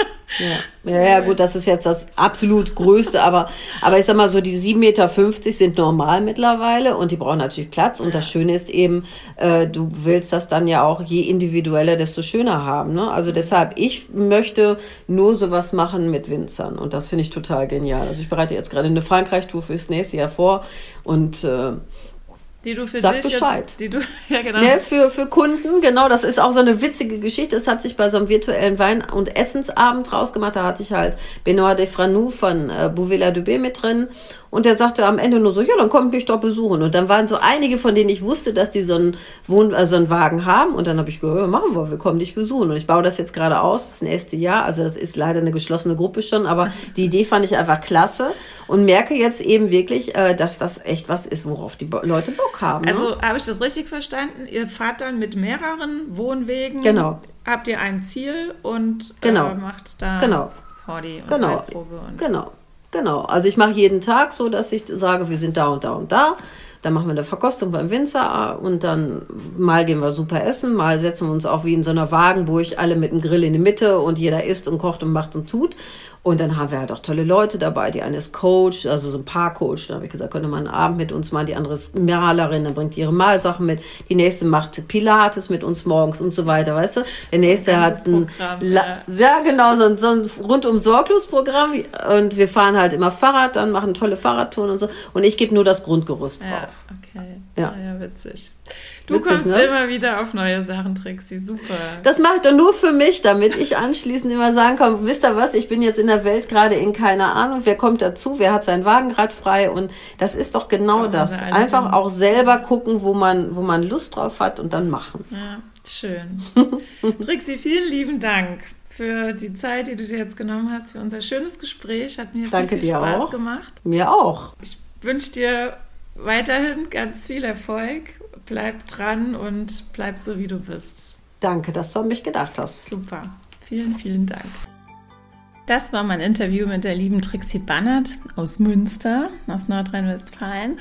Ja. Ja, ja, gut, das ist jetzt das absolut Größte, aber, aber ich sag mal so, die sieben Meter fünfzig sind normal mittlerweile und die brauchen natürlich Platz und ja. das Schöne ist eben, äh, du willst das dann ja auch je individueller, desto schöner haben, ne? Also deshalb, ich möchte nur sowas machen mit Winzern und das finde ich total genial. Also ich bereite jetzt gerade eine Frankreich-Tour fürs nächste Jahr vor und äh, Die du für Sag dich Bescheid. Jetzt, die du, ja, genau. Ne, für, für Kunden, genau, das ist auch so eine witzige Geschichte. Es hat sich bei so einem virtuellen Wein- und Essensabend rausgemacht. Da hatte ich halt Benoit Defranou von äh, Bouvella de B mit drin. Und der sagte am Ende nur so, ja, dann kommt mich doch besuchen. Und dann waren so einige, von denen ich wusste, dass die so einen, Wohn äh, so einen Wagen haben. Und dann habe ich gehört, ja, machen wir, wir kommen dich besuchen. Und ich baue das jetzt gerade aus, das nächste Jahr. Also das ist leider eine geschlossene Gruppe schon, aber die Idee fand ich einfach klasse. Und merke jetzt eben wirklich, äh, dass das echt was ist, worauf die Bo- Leute Bock haben. Also ne? habe ich das richtig verstanden? Ihr fahrt dann mit mehreren Wohnwegen. Genau. Habt ihr ein Ziel und genau. äh, macht da genau. Party und genau. Weinprobe. Und Genau. Genau, also ich mache jeden Tag so, dass ich sage, wir sind da und da und da. Dann machen wir eine Verkostung beim Winzer und dann mal gehen wir super essen, mal setzen wir uns auch wie in so einer Wagenburg, alle mit dem Grill in die Mitte und jeder isst und kocht und macht und tut. Und dann haben wir halt auch tolle Leute dabei. Die eine ist Coach, also so ein Paarcoach. Da habe ich gesagt, könnte man einen Abend mit uns machen. Die andere ist Malerin, dann bringt die ihre Malsachen mit. Die nächste macht Pilates mit uns morgens und so weiter, weißt du? Der so nächste ein hat ein, Programm, La- ja. ja genau, so ein, so ein rundum Sorglos-Programm. Und wir fahren halt immer Fahrrad, dann machen tolle Fahrradtouren und so. Und ich gebe nur das Grundgerüst ja, drauf. Okay, ja, ja, witzig. Du Witzig, kommst ne? immer wieder auf neue Sachen, Trixi, super. Das mache ich doch nur für mich, damit ich anschließend immer sagen kann, wisst ihr was, ich bin jetzt in der Welt gerade in keine Ahnung, wer kommt dazu, wer hat seinen Wagen gerade frei und das ist doch genau ja, das. Einfach auch selber gucken, wo man, wo man Lust drauf hat und dann machen. Ja, schön. Trixi, vielen lieben Dank für die Zeit, die du dir jetzt genommen hast, für unser schönes Gespräch. Hat mir Danke viel, viel dir Spaß auch. gemacht. Mir auch. Ich wünsche dir weiterhin ganz viel Erfolg. Bleib dran und bleib so, wie du bist. Danke, dass du an mich gedacht hast. Super. Vielen, vielen Dank. Das war mein Interview mit der lieben Trixi Bannert aus Münster, aus Nordrhein-Westfalen.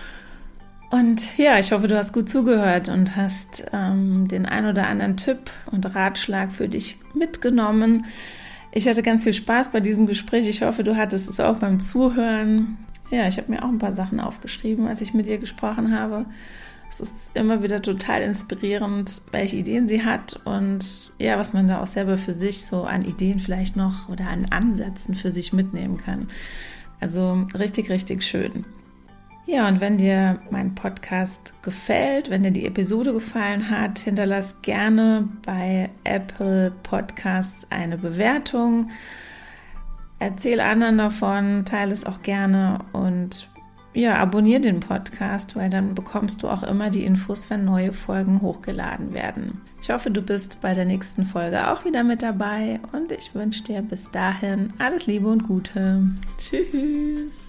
Und ja, ich hoffe, du hast gut zugehört und hast ähm, den ein oder anderen Tipp und Ratschlag für dich mitgenommen. Ich hatte ganz viel Spaß bei diesem Gespräch. Ich hoffe, du hattest es auch beim Zuhören. Ja, ich habe mir auch ein paar Sachen aufgeschrieben, als ich mit ihr gesprochen habe. Es ist immer wieder total inspirierend, welche Ideen sie hat und ja, was man da auch selber für sich so an Ideen vielleicht noch oder an Ansätzen für sich mitnehmen kann. Also richtig, richtig schön. Ja, und wenn dir mein Podcast gefällt, wenn dir die Episode gefallen hat, hinterlass gerne bei Apple Podcasts eine Bewertung. Erzähl anderen davon, teile es auch gerne und ja, abonniere den Podcast, weil dann bekommst du auch immer die Infos, wenn neue Folgen hochgeladen werden. Ich hoffe, du bist bei der nächsten Folge auch wieder mit dabei und ich wünsche dir bis dahin alles Liebe und Gute. Tschüss!